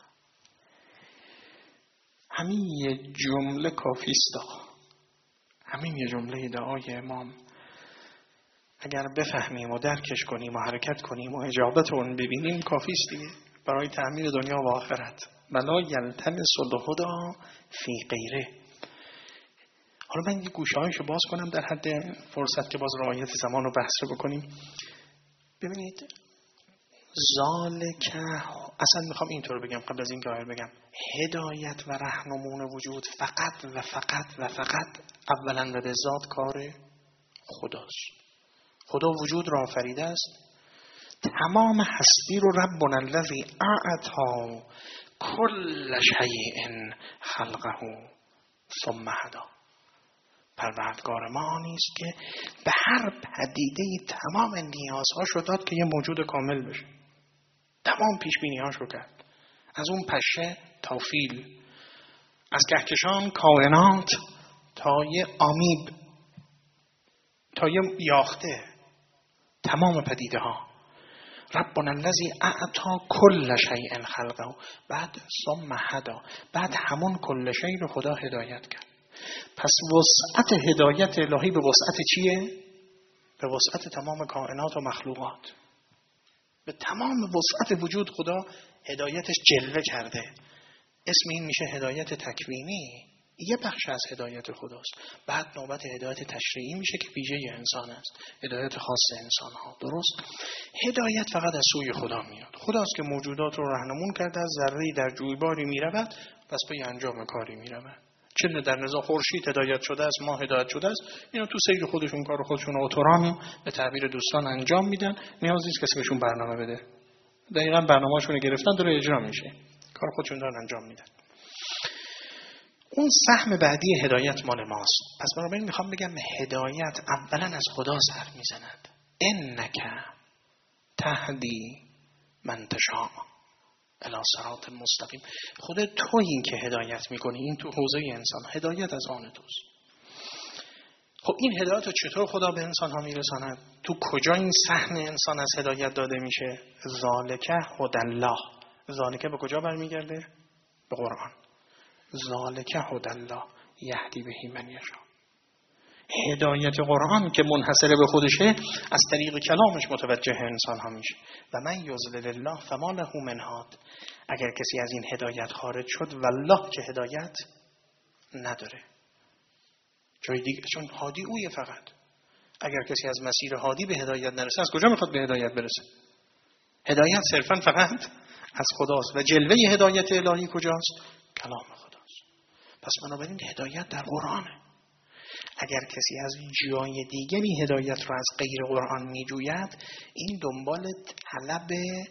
Speaker 1: همین یه جمله کافیست. همین یه جمله دعای امام اگر بفهمیم و درکش کنیم و حرکت کنیم و اجابت اون ببینیم کافیست دیگه برای تعمیر دنیا و آخرت. ولا یلتمس الهدی فی غیره. حالا من یه گوشه‌هایشو باز کنم در حد فرصت که باز رعایت زمان رو بحث رو بکنیم. ببینید ذالک، اصلا میخوام اینطور بگم قبل از این که بگم هدایت و رهنمون وجود فقط و فقط و فقط اولا و به ذات کار خداست. خدا وجود را آفریده است، تمام هستی رو ربنا الذی اعطی کل شیء خلقه ثم هدی. پروردگار ما آنیست که به هر پدیده تمام نیازهاشو داد که یه موجود کامل بشه. تمام پیش بینی‌هاشو کرد، از اون پشه تا فیل، از کهکشان کائنات تا یه آمیب تا یه یاخته، تمام پدیده ها. ربنا الذی اعطی کل شیء خلقه، بعد ثم هدی، بعد همون کل شیء رو خدا هدایت کرد. پس وسعت هدایت الهی به وسعت چیه؟ به وسعت تمام کائنات و مخلوقات. به تمام وسعت وجود خدا هدایتش جلوه کرده. اسم این میشه هدایت تکوینی، یه بخش از هدایت خداست. بعد نوبت هدایت تشریعی میشه که ویژه انسان است، هدایت خاص انسان ها. درست؟ هدایت فقط از سوی خدا میاد. خداست که موجودات رو راهنمون کرده، از ذره‌ای در جویباری میرود پس به انجام کاری میرود. چه در نظام خورشید هدایت شده است، ما هدایت شده است، اینا تو سیر خودشون کار خودشون اتورام به تعبیر دوستان انجام میدن، نیاز نیست کسی بهشون برنامه بده. دقیقاً برنامه‌شون رو گرفتن داره اجرا میشه، کار خودشون دارن انجام میدن. اون سهم بعدی هدایت مال ماست. پس بنابراین میخوام بگم هدایت اولا از خدا سر میزند. انک تهدی من تشاء. الی صراط مستقیم. خود تو این که هدایت میکنی، این تو حوزه انسان، هدایت از آن توست. خب این هدایت رو چطور خدا به انسان ها میرساند؟ تو کجا این صحن انسان از هدایت داده میشه؟ ذالک هدی الله. ذالک به کجا برمیگرده؟ به قرآن. ذالک هدی الله یهدی بهی من یشاء. هدایت قرآن که منحصر به خودشه از طریق کلامش متوجه انسان ها میشه. و من یضلل الله فما له من هاد. اگر کسی از این هدایت خارج شد والله که هدایت نداره جای دیگه، چون هادی اویه فقط. اگر کسی از مسیر هادی به هدایت نرسه از کجا میخواد به هدایت برسه؟ هدایت صرفا فقط از خداست. و جلوه هدایت الهی کجاست؟ کلام خداست. پس بنابراین هدایت در قرآنه. اگر کسی از جای دیگری هدایت رو از غیر قرآن میجوید، این دنبال طلب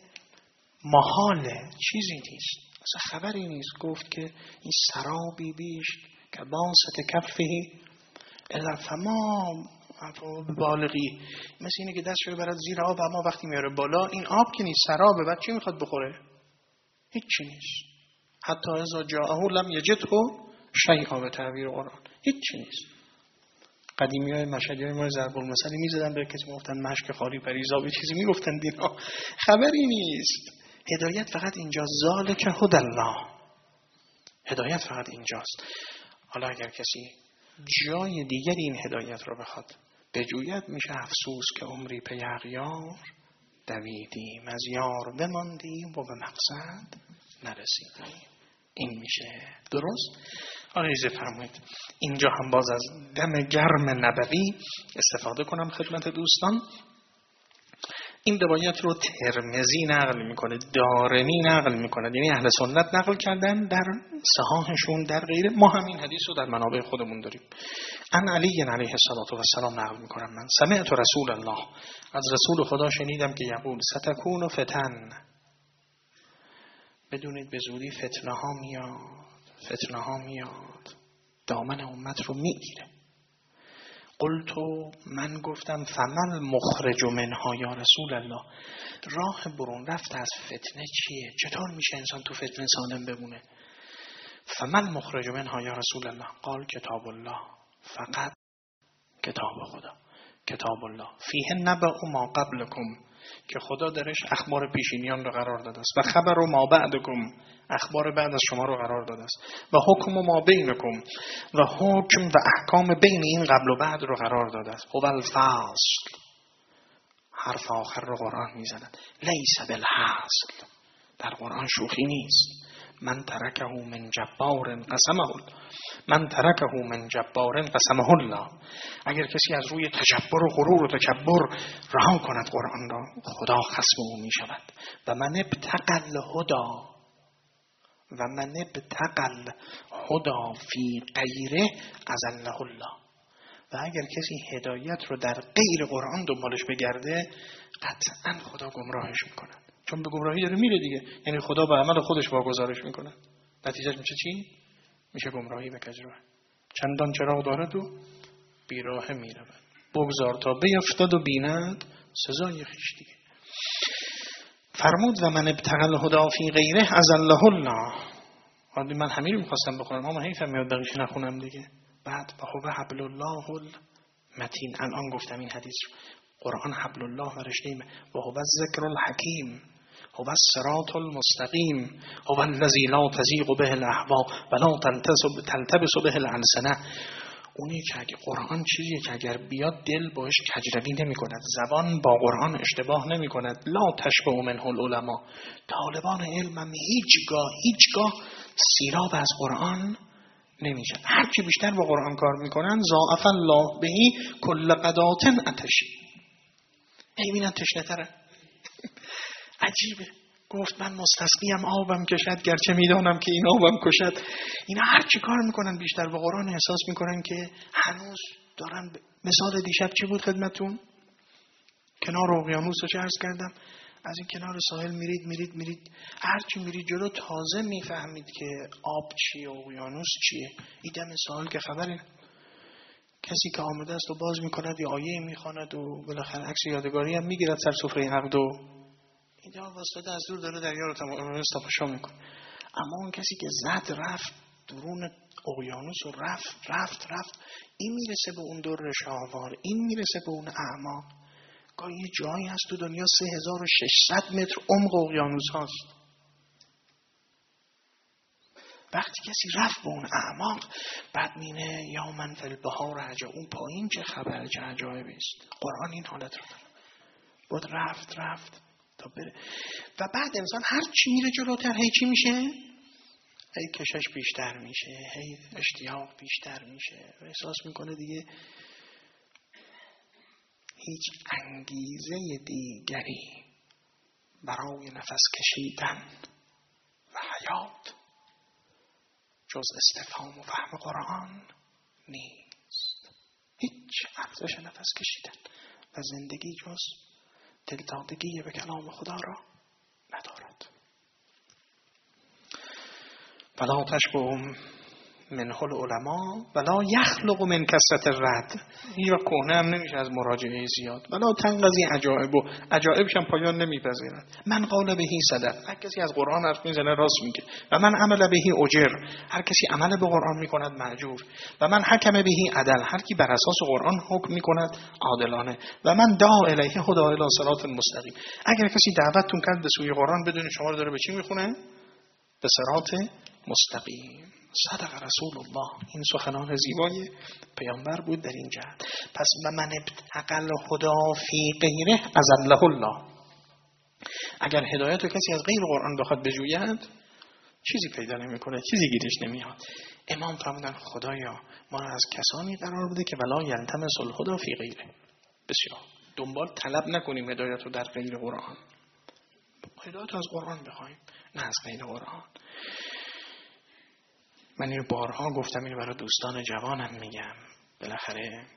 Speaker 1: محاله، چیزی نیست، اصلا خبری نیست. گفت که این سرابی بیش که باسط کفی الا فما بالغی، مثل اینه که دست رو برد زیر آب اما وقتی میاره بالا این آب که نیست، سرابه، بعد چی میخواد بخوره؟ هیچی نیست. حتی اذا جاءه لم یجده شیئا، به تعبیر قرآن هیچی نیست. قدیمی های مشهدی های ما ضرب المثلی میزدن به کسی، میگفتن مشک خالی پریزا به چیزی میگفتن، دینا خبری نیست. هدایت فقط اینجا، ذالک هدی الله، هدایت فقط اینجاست. حالا اگر کسی جای دیگری این هدایت رو بخواد بجوید، میشه افسوس که عمری پی اغیار دویدیم، از یار بماندیم و به مقصد نرسیدیم. این میشه درست. حالا ایزه فرمایید اینجا هم باز از دم گرم نبوی استفاده کنم خدمت دوستان. این روایت رو ترمذی نقل میکنه، دارمی نقل میکنه، یعنی اهل سنت نقل کردن در صحاحشون، در غیره. ما هم این حدیث رو در منابع خودمون داریم. ان علی علیه السلام نقل میکنم، من سمعت رسول الله، از رسول خدا شنیدم که یقول ستکون فتن، بدونید به زودی فتنه ها میاد، فتنه ها میاد، دامن امت رو میگیره. قلتو، من گفتم فمن مخرج منها یا رسول الله، راه برون رفت از فتنه چیه؟ چطور میشه انسان تو فتنه سالم بمونه؟ فمن مخرج منها یا رسول الله، قال کتاب الله، فقط کتاب خدا، کتاب الله فیه نبأ ما قبلکم، که خدا درش اخبار پیشینیان رو قرار داده است، و خبر ما بعدکم، اخبار بعد از شما رو قرار داده است، و حکم ما بینکم، و حکم و احکام بین این قبل و بعد رو قرار داده است. هو الفصل، حرف آخر رو قرآن میزند، لیس بالحصل، در قرآن شوخی نیست. من ترکه من جبار قسمه من ترکه من جبار قسمه الله، اگر کسی از روی تجبر و غرور و تکبر رها کند قرآن را، خدا خصم او می شود. و من ابتقل هدا، و من ابتقل هدا فی غیره اضله الله، و اگر کسی هدایت رو در غیر قرآن دنبالش بگرده، قطعا خدا گمراهش میکنه، چون به گمراهی داره میره دیگه. یعنی خدا به عمل خودش واگذارش میکنه، نتیجهش میشه چی؟ میشه گمراهی به کجروه. چندان چراغ دارد و بیراه میرود، بگذار تا بیفتد و بیند سزای خویش دیگه. فرمود و من ابتغل هدا فی غیره اضله الله. حالا من همین رو میخواستم بخونم اما حیفم میاد بقیش نخونم دیگه. بعد و هو حبل الله المتین، الان گفتم این حدیث رو، قرآن حبل الله و رشته، و هو الذکر الحکیم، هو الصراط المستقیم، هو الذی لا تزیغ به الاهوا و لا تلتبس به الالسنه. اونی که اگه قرآن چیزیه که اگر بیاد دل باش کجروی نمی کند، زبان با قرآن اشتباه نمی کند. لا تشبه منه العلماء، طالبان علم هم هیچگاه هیچگاه سیراب از قرآن نمیشه. هر کی بیشتر با قرآن کار میکنن ضاعف الله بهی کل قداتن اتشی، ایمین تشنه تره. عجیبه. گفت من مستسقیم آبم کشد گرچه میدانم که این آبم کشد. اینا هر چی کار میکنن بیشتر با قرآن احساس میکنن که هنوز دارن. مثال دیشب چی بود خدمتون؟ کنار اقیانوس رو چه عرض کردم؟ از این کنار ساحل میرید میرید میرید هر چی میرید جلو تازه میفهمید که آب چیه، اقیانوس چیه. این دم ساحل که خبری. کسی که آمده است و باز میکند یا آیه میخواند و بالاخره عکس یادگاری هم میگیرد سر سفره عقد و اینجا واسطه از دور داره دریا رو تماشا میکنه. اما اون کسی که زد رفت درون اقیانوس و رفت رفت رفت این میرسه به اون در شاهوار، این میرسه به اون اعماق. گاهی یه جایی هست تو دنیا سه هزار و ششصد متر عمق اقیانوس هست. وقتی کسی رفت به اون اعماق بعد مینه یا من فی البحار عجایب، اون پایین چه خبره، چه عجایبی است. قرآن این حالت رو داره. بود رفت رفت تا بره و بعد انسان هر چی میره جلوتر هی چی میشه؟ هی کشش بیشتر میشه، هی اشتیاق بیشتر میشه و احساس میکنه دیگه هیچ انگیزه دیگری برای نفس کشیدن و حیات جز استفهام و فهم قرآن نیست. هیچ ارزش نفس کشیدن و زندگی جز دلدادگی به کلام خدا را ندارد. ولا تشبه منه العلماء ولا یخلق من کثرت الرد. این را کهنه هم نمیشه از مراجعه زیاد. ولا تنقضی عجائب و عجائبش هم پایان نمیپذیرد. من قال بهی صدق. هر کسی از قرآن حرف میزنه راست میگه. و من عمل بهی اجر. هر کسی عمل به قرآن میکند مأجور. و من حکم بهی عدل. هر کی بر اساس قرآن حکم میکند عادلانه. و من دعا الیه هدی الی صراط مستقیم. اگر کسی دعوتتون کرد به سوی قرآن بدون شما رو داره به چی میخونه؟ به صراط مستقیم. صدق رسول الله. این سخنان زیبای پیامبر بود در این جهت. پس من ابتغى الهدى فی غیره اضله الله. اگر هدایت رو کسی از غیر قرآن بخواد بجوید چیزی پیدا نمیکنه، چیزی گیرش نمیاد. امام فرمودن خدایا ما از کسانی قرار بده که ولا یلتمس الهدى فی غیره. بسیار دنبال طلب نکنیم هدایت رو در غیر قرآن. هدایت از قرآن بخوایم نه از غیر قرآن. من اینو بارها گفتم، اینو برای دوستان جوانم میگم. بالاخره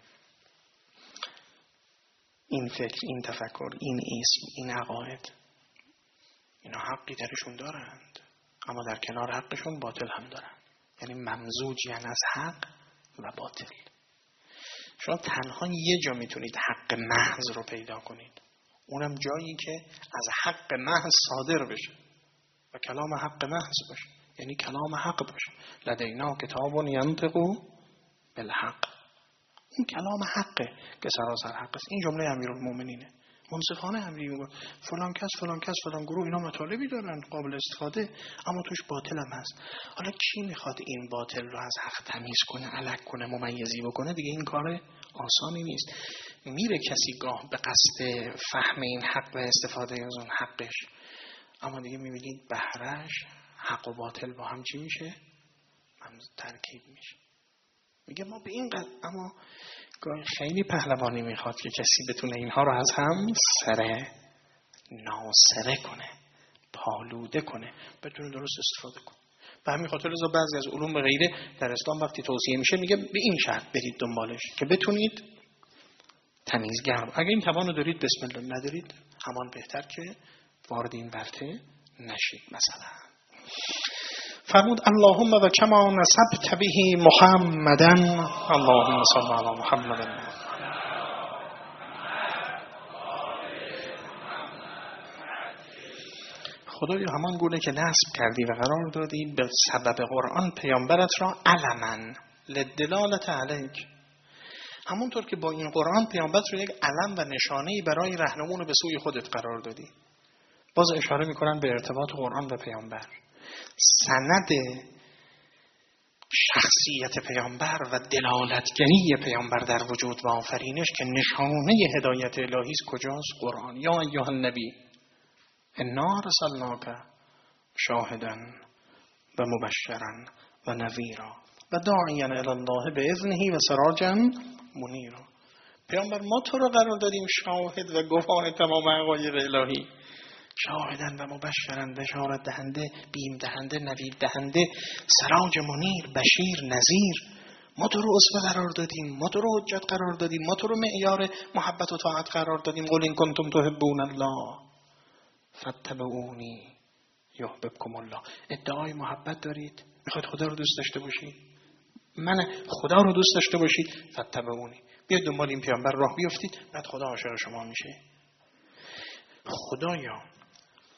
Speaker 1: این فکر، این تفکر، این اسم، این عقاید اینا حقی درشون دارند، اما در کنار حقشون باطل هم دارند. یعنی ممزوجی از حق و باطل. شما تنها یه جا میتونید حق محض رو پیدا کنید، اونم جایی که از حق محض صادر بشه و کلام حق محض باشه، یعنی کلام حق باشه. لدینا کتاب ینطق بالحق. این کلام حقه که سراسر حق است. این جمله امیرالمومنینه. منصفانه امری میگه فلان کس فلان کس فلان گروه اینا مطالبی دارن قابل استفاده، اما توش باطل هم هست. حالا کی میخواد این باطل رو از حق تمیز کنه، الگ کنه، ممیزی بکنه؟ دیگه این کار آسانی نیست. میره کسی گاه به قصد فهم این حق و استفاده از اون حقش، اما دیگه میبینید بهرهش حق و باطل با هم چی میشه؟ هم ترکیب میشه. میگه ما به این قدر، اما خیلی پهلوانی میخواد که کسی بتونه اینها رو از هم سره ناسره کنه، پالوده کنه، بتونه درست استفاده کنه. به همین خاطر رضا بعضی از علوم و غیره در اسلام وقتی توصیه میشه میگه به این شرط برید دنبالش که بتونید تمیزگر. اگه این توانو دارید بسم الله، ندارید همان بهتر که وارد این ورطه نشید. مثلا فرمود اللهم و کما نسبت به محمدن اللهم صل علی محمد. خدایا همان گونه که نسب کردی و قرار دادی به سبب قرآن پیامبرت را علمن لدلالت علیک، همونطور که با این قرآن پیامبرت رو یک علم و نشانه‌ای برای راهنمون به سوی خودت قرار دادی. باز اشاره میکنن به ارتباط قرآن و پیامبر. سند شخصیت پیامبر و دلالتگری پیامبر در وجود و آفرینش که نشانه هدایت الهی است کجاست؟ قرآن. یا ایها النبی انا رسلناک شاهدا و مبشرا و نذیرا و داعیا الی الله باذنه و سراجا منیرا. پیامبر ما تو رو قرار دادیم شاهد و گواه تمام حقایق الهی، شاهدن و مبشرن، بشارت دهنده، بیم دهنده، نوید دهنده، سراج منیر، بشیر، نذیر. ما تو رو اسوه قرار دادیم، ما تو رو حجت قرار دادیم، ما تو رو معیار محبت و طاعت قرار دادیم. قل این کنتم تحبون الله فاتبعونی یحببکم الله. ادعای محبت دارید؟ میخواید خدا رو دوست داشته باشید؟ من خدا رو دوست داشته باشید؟ فاتبعونی. بیاید دنبال این پیامبر راه بیفتید، بعد خدا عاشق شما میشه. خدایا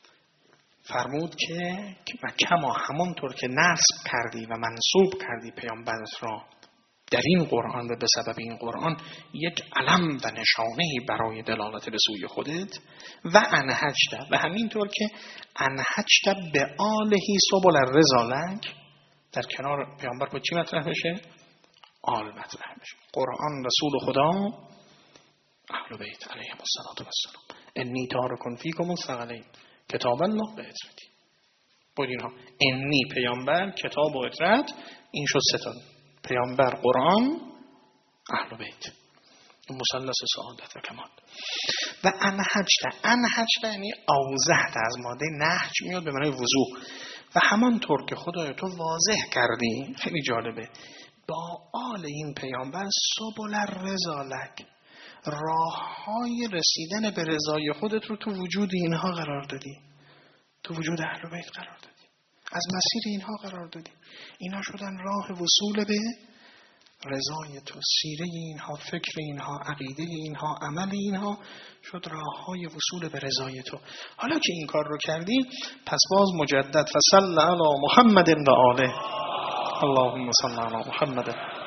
Speaker 1: فرمود که کما همانطور که نصب کردی و منصوب کردی پیامبرت را در این قرآن و به سبب این قرآن یک علم و نشانه‌ای برای دلالت به سوی خودت و انهجت و همینطور که انهجت به آلهی سبل الرضا لک در کنار پیامبر با چی مطرح بشه؟ آل مطرح بشه. قرآن رسول خدا اهل بیت علیهم الصلاة والسلام انی تارک فیکم الثقلین کتاب الله و عترتی. بود اینها انی پیامبر کتاب و عترت، این شد سه پیامبر قرآن اهل بیت، این مثلث سعادت و کمال. و انهجت انهجت یعنی اوضحت، از ماده نهج میاد به معنای وضوح و همانطور که خدای تو واضح کردی. خیلی جالبه با آل این پیامبر سبل الرضا لک، راه های رسیدن به رضای خودت رو تو وجود اینها قرار دادی، تو وجود اهل بیت قرار دادی، از مسیر اینها قرار دادی. اینها شدن راه وصول به رضای تو. سیره اینها، فکر اینها، عقیده اینها، عمل اینها شد راه های وصول به رضای تو. حالا که این کار رو کردی، پس باز مجدد فصل علی محمد و آله، اللهم صل علی محمد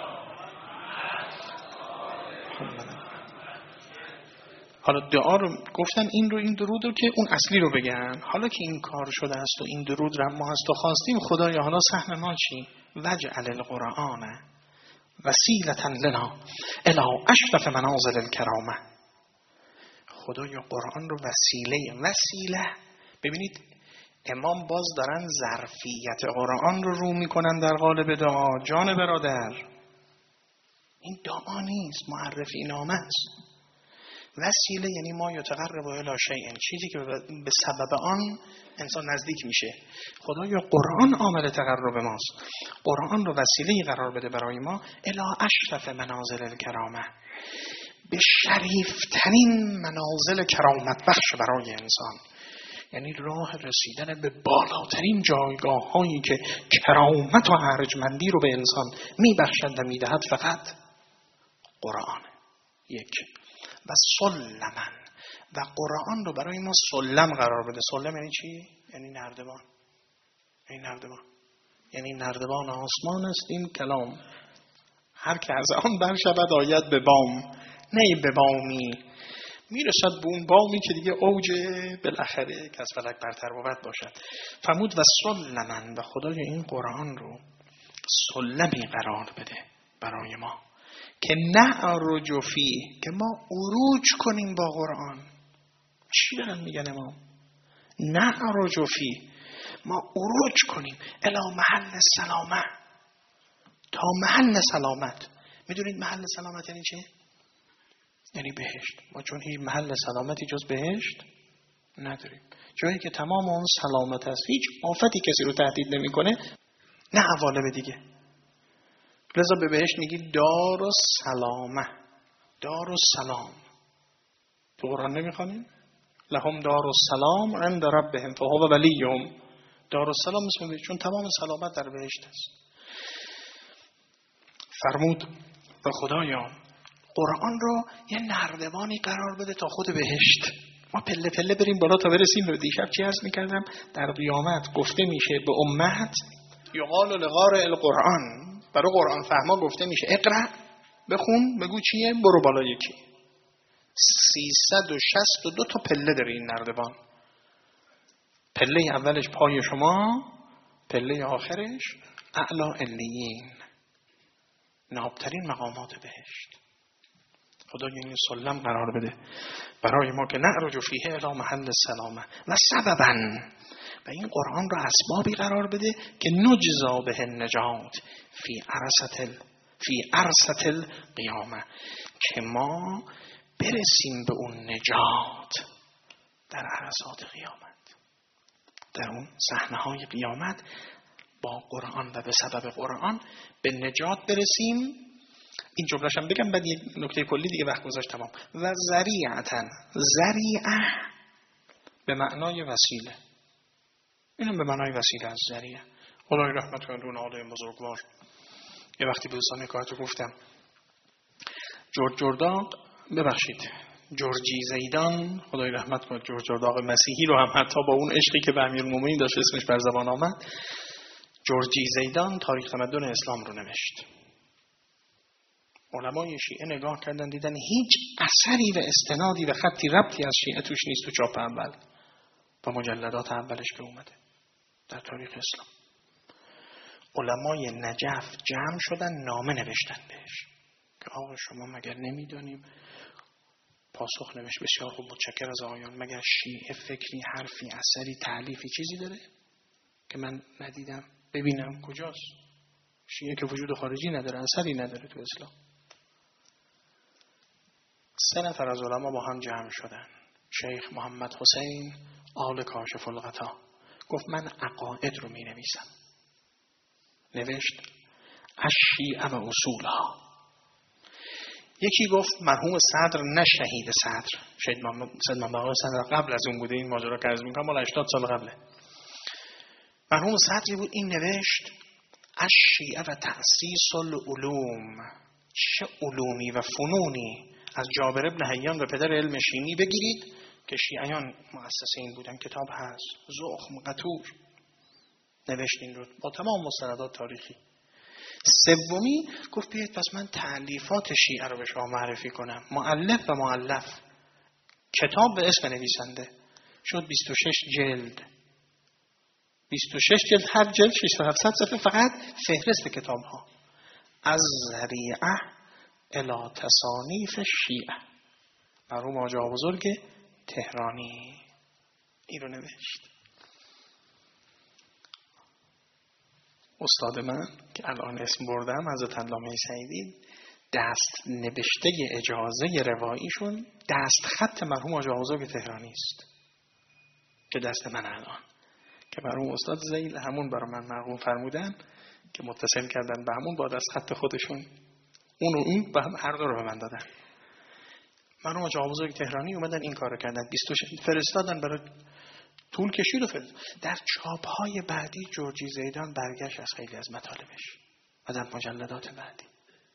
Speaker 1: محمد. حالا دعا رو گفتن، این رو این درود رو که اون اصلی رو بگن. حالا که این کار شده است و این درود رو ما هست و خواستیم، خدایا حالا سهم ما چی؟ وجعل القرآن وسیلة لنا الی اشرف منازل الکرامه. خدایا قرآن رو وسیله، وسیله. ببینید امام باز دارن ظرفیت قرآن رو رو میکنن در قالب دعا. جان برادر، این دعا نیست، معرفی نامه است. وسیله یعنی ما یتقرب الی شیء، چیزی که به سبب آن انسان نزدیک میشه. خدایا قرآن عامل تقرب ماست، قرآن رو وسیله قرار بده برای ما الی اشرف منازل الکرامه، به شریفترین منازل کرامت بخش برای انسان. یعنی راه رسیدن به بالاترین جایگاه هایی که کرامت و ارجمندی رو به انسان میبخشد و میدهد فقط قرآن. یک و سلمن، و قرآن رو برای ما سلم قرار بده. سلم یعنی چی؟ یعنی نردبان. یعنی نردبان یعنی نردبان آسمان است این کلام، هر که از آن بر شود آید به بام. نه به بامی میرسد به اون بامی که دیگه اوج بالاخره که از فلک برتر بود باشد. فرمود و سلمن، و خدای این قرآن رو سلمی قرار بده برای ما که نعرج فیه، که ما عروج کنیم با قرآن. چی دارن میگن امام؟ نعرج فیه، ما عروج کنیم الی محل سلامه، تا محل سلامت. میدونید محل سلامت یعنی چی؟ یعنی بهشت. ما چون هیچ محل سلامتی جز بهشت نداریم، جایی که تمام اون سلامت است، هیچ آفتی کسی رو تهدید نمیکنه، نه عوالم دیگه. لذا به بهشت میگی دار و سلامه، دار و سلام. تو قرآن نمیخوانیم؟ لهم دار و سلام عند ربهم فهو ولیهم. دار و سلام اسم بهشت، چون تمام سلامت در بهشت است. فرمود به خدایا قرآن رو یه نردبانی قرار بده تا خود بهشت. ما پله پله بریم بالا تا برسیم به دیشب. چی عرض میکردم؟ در قیامت گفته میشه به امت یقال لغار القرآن، برای قرآن فهما گفته میشه اقرأ، بخون، بگو چیه، برو بالا یکی. سیصد و شصت و دو تا پله داره این نردبان. پله اولش پای شما، پله آخرش اعلی علیین، نابترین مقامات بهشت. خدا این سلم قرار بده برای ما که نعرج فیه الی محل سلامه و سببا، و این قرآن را اسبابی قرار بده که نجزا به النجات فی عرصة فی عرصة القیامه، که ما برسیم به اون نجات در عرصات قیامت، در اون صحنه‌های قیامت با قرآن و به سبب قرآن به نجات برسیم. این جمله‌ش هم بگم بعد یک نکته کلی دیگه وقت گذاشت تمام. و ذریعتاً، ذریعه به معنای وسیله، اینم به معنای وسیله از ذریعه. خدای رحمت کنه اون عالم بزرگوار. یه وقتی به دوستان کارتو گفتم جورج جرداق، ببخشید جورجی زیدان، خدای رحمت کنه جورج ارداق مسیحی رو هم حتی با اون عشقی که به امیرالمومنین داشت اسمش بر زبان آمد، جورجی زیدان تاریخ تمدن اسلام رو نوشت. علمای شیعه نگاه کردن دیدن هیچ اثری و استنادی و خطی ربطی از شیعه توش نیست تو چاپ اول و مجلدات اولش که اومده در تاریخ اسلام. علمای نجف جمع شدن نامه نوشتن بهش که آقا شما مگر نمیدونیم؟ پاسخ نوشت بسیار خوب، متشکر از آقایان، مگر شیعه فکری، حرفی، اثری، تألیفی چیزی داره که من ندیدم ببینم؟ کجاست؟ شیعه که وجود خارجی نداره، اثری نداره تو اسلام. سه نفر از علما با هم جمع شدن. شیخ محمد حسین آل کاشف الغطا گفت من عقاید رو می نویسم. نوشت الشیعه و اصولها. یکی گفت مرحوم صدر، نه شهید صدر، شهید محمد صدر قبل از اون بوده، این ماجرا که عرض می‌کنم مال هشتاد سال قبله. مرحوم صدری بود، این نوشت الشیعه و تأسیس العلوم، چه علومی و فنونی از جابر ابن حیان و پدر علم شیمی بگیرید که شیعیان مؤسسه این بودن. کتاب هست، زخم قطور، نوشت این رو با تمام مستندات تاریخی. سومی گفت بیاید پس من تألیفات شیعه رو به شما معرفی کنم، مؤلف و مؤلف، کتاب به اسم نویسنده. شد بیست و شش جلد، بیست و شش جلد، هر جلد ششصد تا هفتصد صفحه، فقط فهرست کتاب ها از ذریعه الی تصانیف شیعه. مرحوم حاج آقا بزرگ تهرانی این رو نوشت. استاد من که الان اسم بردم، حضرت علامه سعیدی، دست نوشته اجازه رواییشون دست خط مرحوم حاج آقا بزرگ تهرانی است که دست من الان، که مرحوم استاد زیل همون برای من مرحوم فرمودن که متصل کردن به همون با دست خط خودشون، اون و اون به هم هر دو رو به من دادن. مرحوم حاج آقا بزرگ تهرانی اومدن این کارو کردن، بیست و شش فرستادن برای طول کشید و فرست. در چاپ‌های بعدی جورجی زیدان برگشت از خیلی از مطالبش و در مجلدات بعدی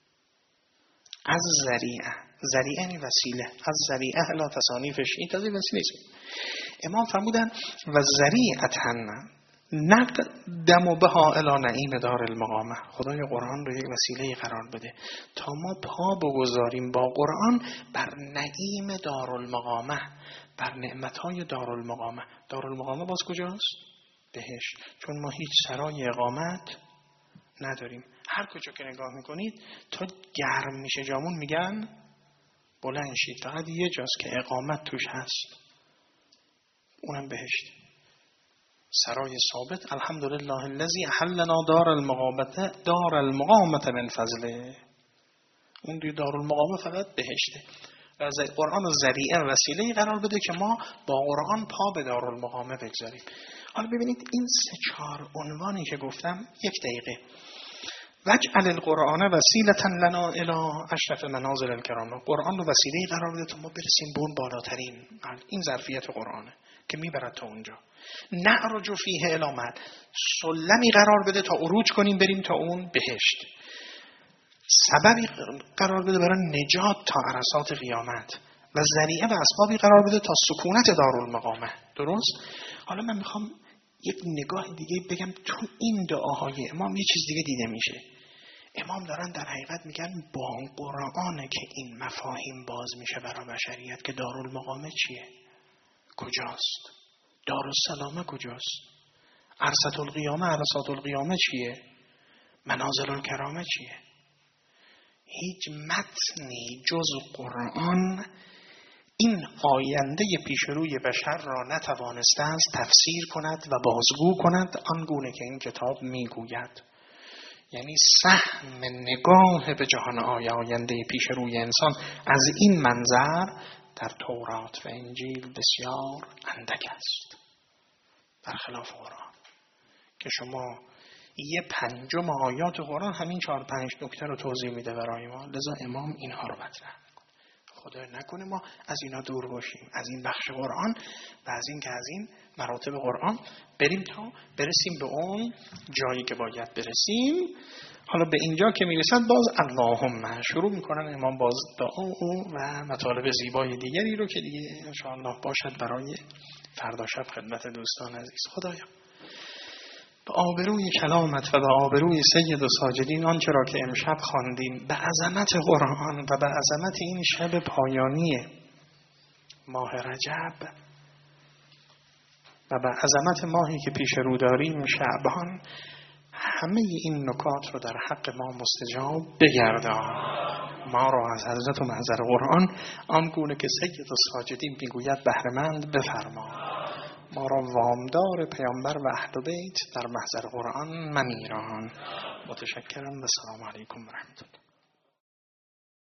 Speaker 1: از ذریعه، ذریعه یعنی وسیله، از ذریعه الی تصانیفش، این تازه وسیله است. امام فرمودن و ذریعتن نقدم بها الی نعیم دار المقامه. خدای قرآن رو یک وسیله قرار بده تا ما پا بگذاریم با قرآن بر نعیم دار المقامه، بر نعمتهای دار المقامه. دار المقامه باز کجاست؟ بهشت. چون ما هیچ سرای اقامت نداریم. هر کجا که نگاه میکنید تا گرم میشه جامون میگن بلند شید، فقط یه جاست که اقامت توش هست، اونم بهشت. سرای ثابت الحمدلله الذی احلنا دار المقامه، دار المقامه من فضله. اون دیگه دار المقامه فقط بهشته. و قرآن و ذریعه وسیله قرار بده که ما با قرآن پا به دار المقامه بگذاریم. حالا ببینید این سه چهار عنوانی که گفتم، یک دقیقه. وجعل القرآن وسیلة لنا الی اشرف منازل الکرام. قرآن رو وسیله قرار بده تا ما برسیم به اون بالاترین. این ظرفیت قرآنه که میبرد تا اونجا. نعرج فیه الی مد، سلمی قرار بده تا عروج کنیم بریم تا اون بهشت. سببی قرار بده برای نجات تا عرصات قیامت. و ذریعه و اسبابی قرار بده تا سکونت دارالمقامه. درست؟ حالا من میخوام یک نگاه دیگه بگم. تو این دعاهای امام یه چیز دیگه دیده میشه. امام دارن در حقیقت میگن با قرآنه که این مفاهیم باز میشه برای بشریت که دارالمقامه چیه؟ کجاست؟ دارالسلامه کجاست؟ عرصات القیامه، عرصات القیامه چیه؟ منازل الکرامه چیه؟ هیچ متنی جز قرآن این آینده پیش روی بشر را نتوانسته است تفسیر کند و بازگو کند آنگونه که این کتاب میگوید. یعنی سهم نگاه به جهان آینده پیش روی انسان از این منظر در تورات و انجیل بسیار اندک است، برخلاف قرآن که شما یه پنجم آیات قرآن همین چهار پنج نکته رو توضیح میده برای ما. لذا امام اینها رو مطرح میکنه. خدای نکنه ما از اینا دور باشیم، از این بخش قرآن و از این که از این مراتب قرآن بریم تا برسیم به اون جایی که باید برسیم. حالا به اینجا که میرسد باز اللهم شروع میکنن امام باز دعا و مطالب زیبای دیگری رو که دیگه انشاءالله باشد برای فردا شب خدمت دوستان عزیز. خدایا به آبروی کلامت و به آبروی سید و ساجدین آنچه را که امشب خواندیم به عظمت قرآن و به عظمت این شب پایانی ماه رجب و به عظمت ماهی که پیش رو داریم شعبان، همه این نکات رو در حق ما مستجاب بگردان. ما را از حضرت و محضر قرآن آنگونه که سید و ساجدین میگوید بهره‌مند بفرما. ما را وامدار پیامبر و اهل بیت در محضر قرآن ممیران. متشکرم و سلام علیکم و رحمت الله.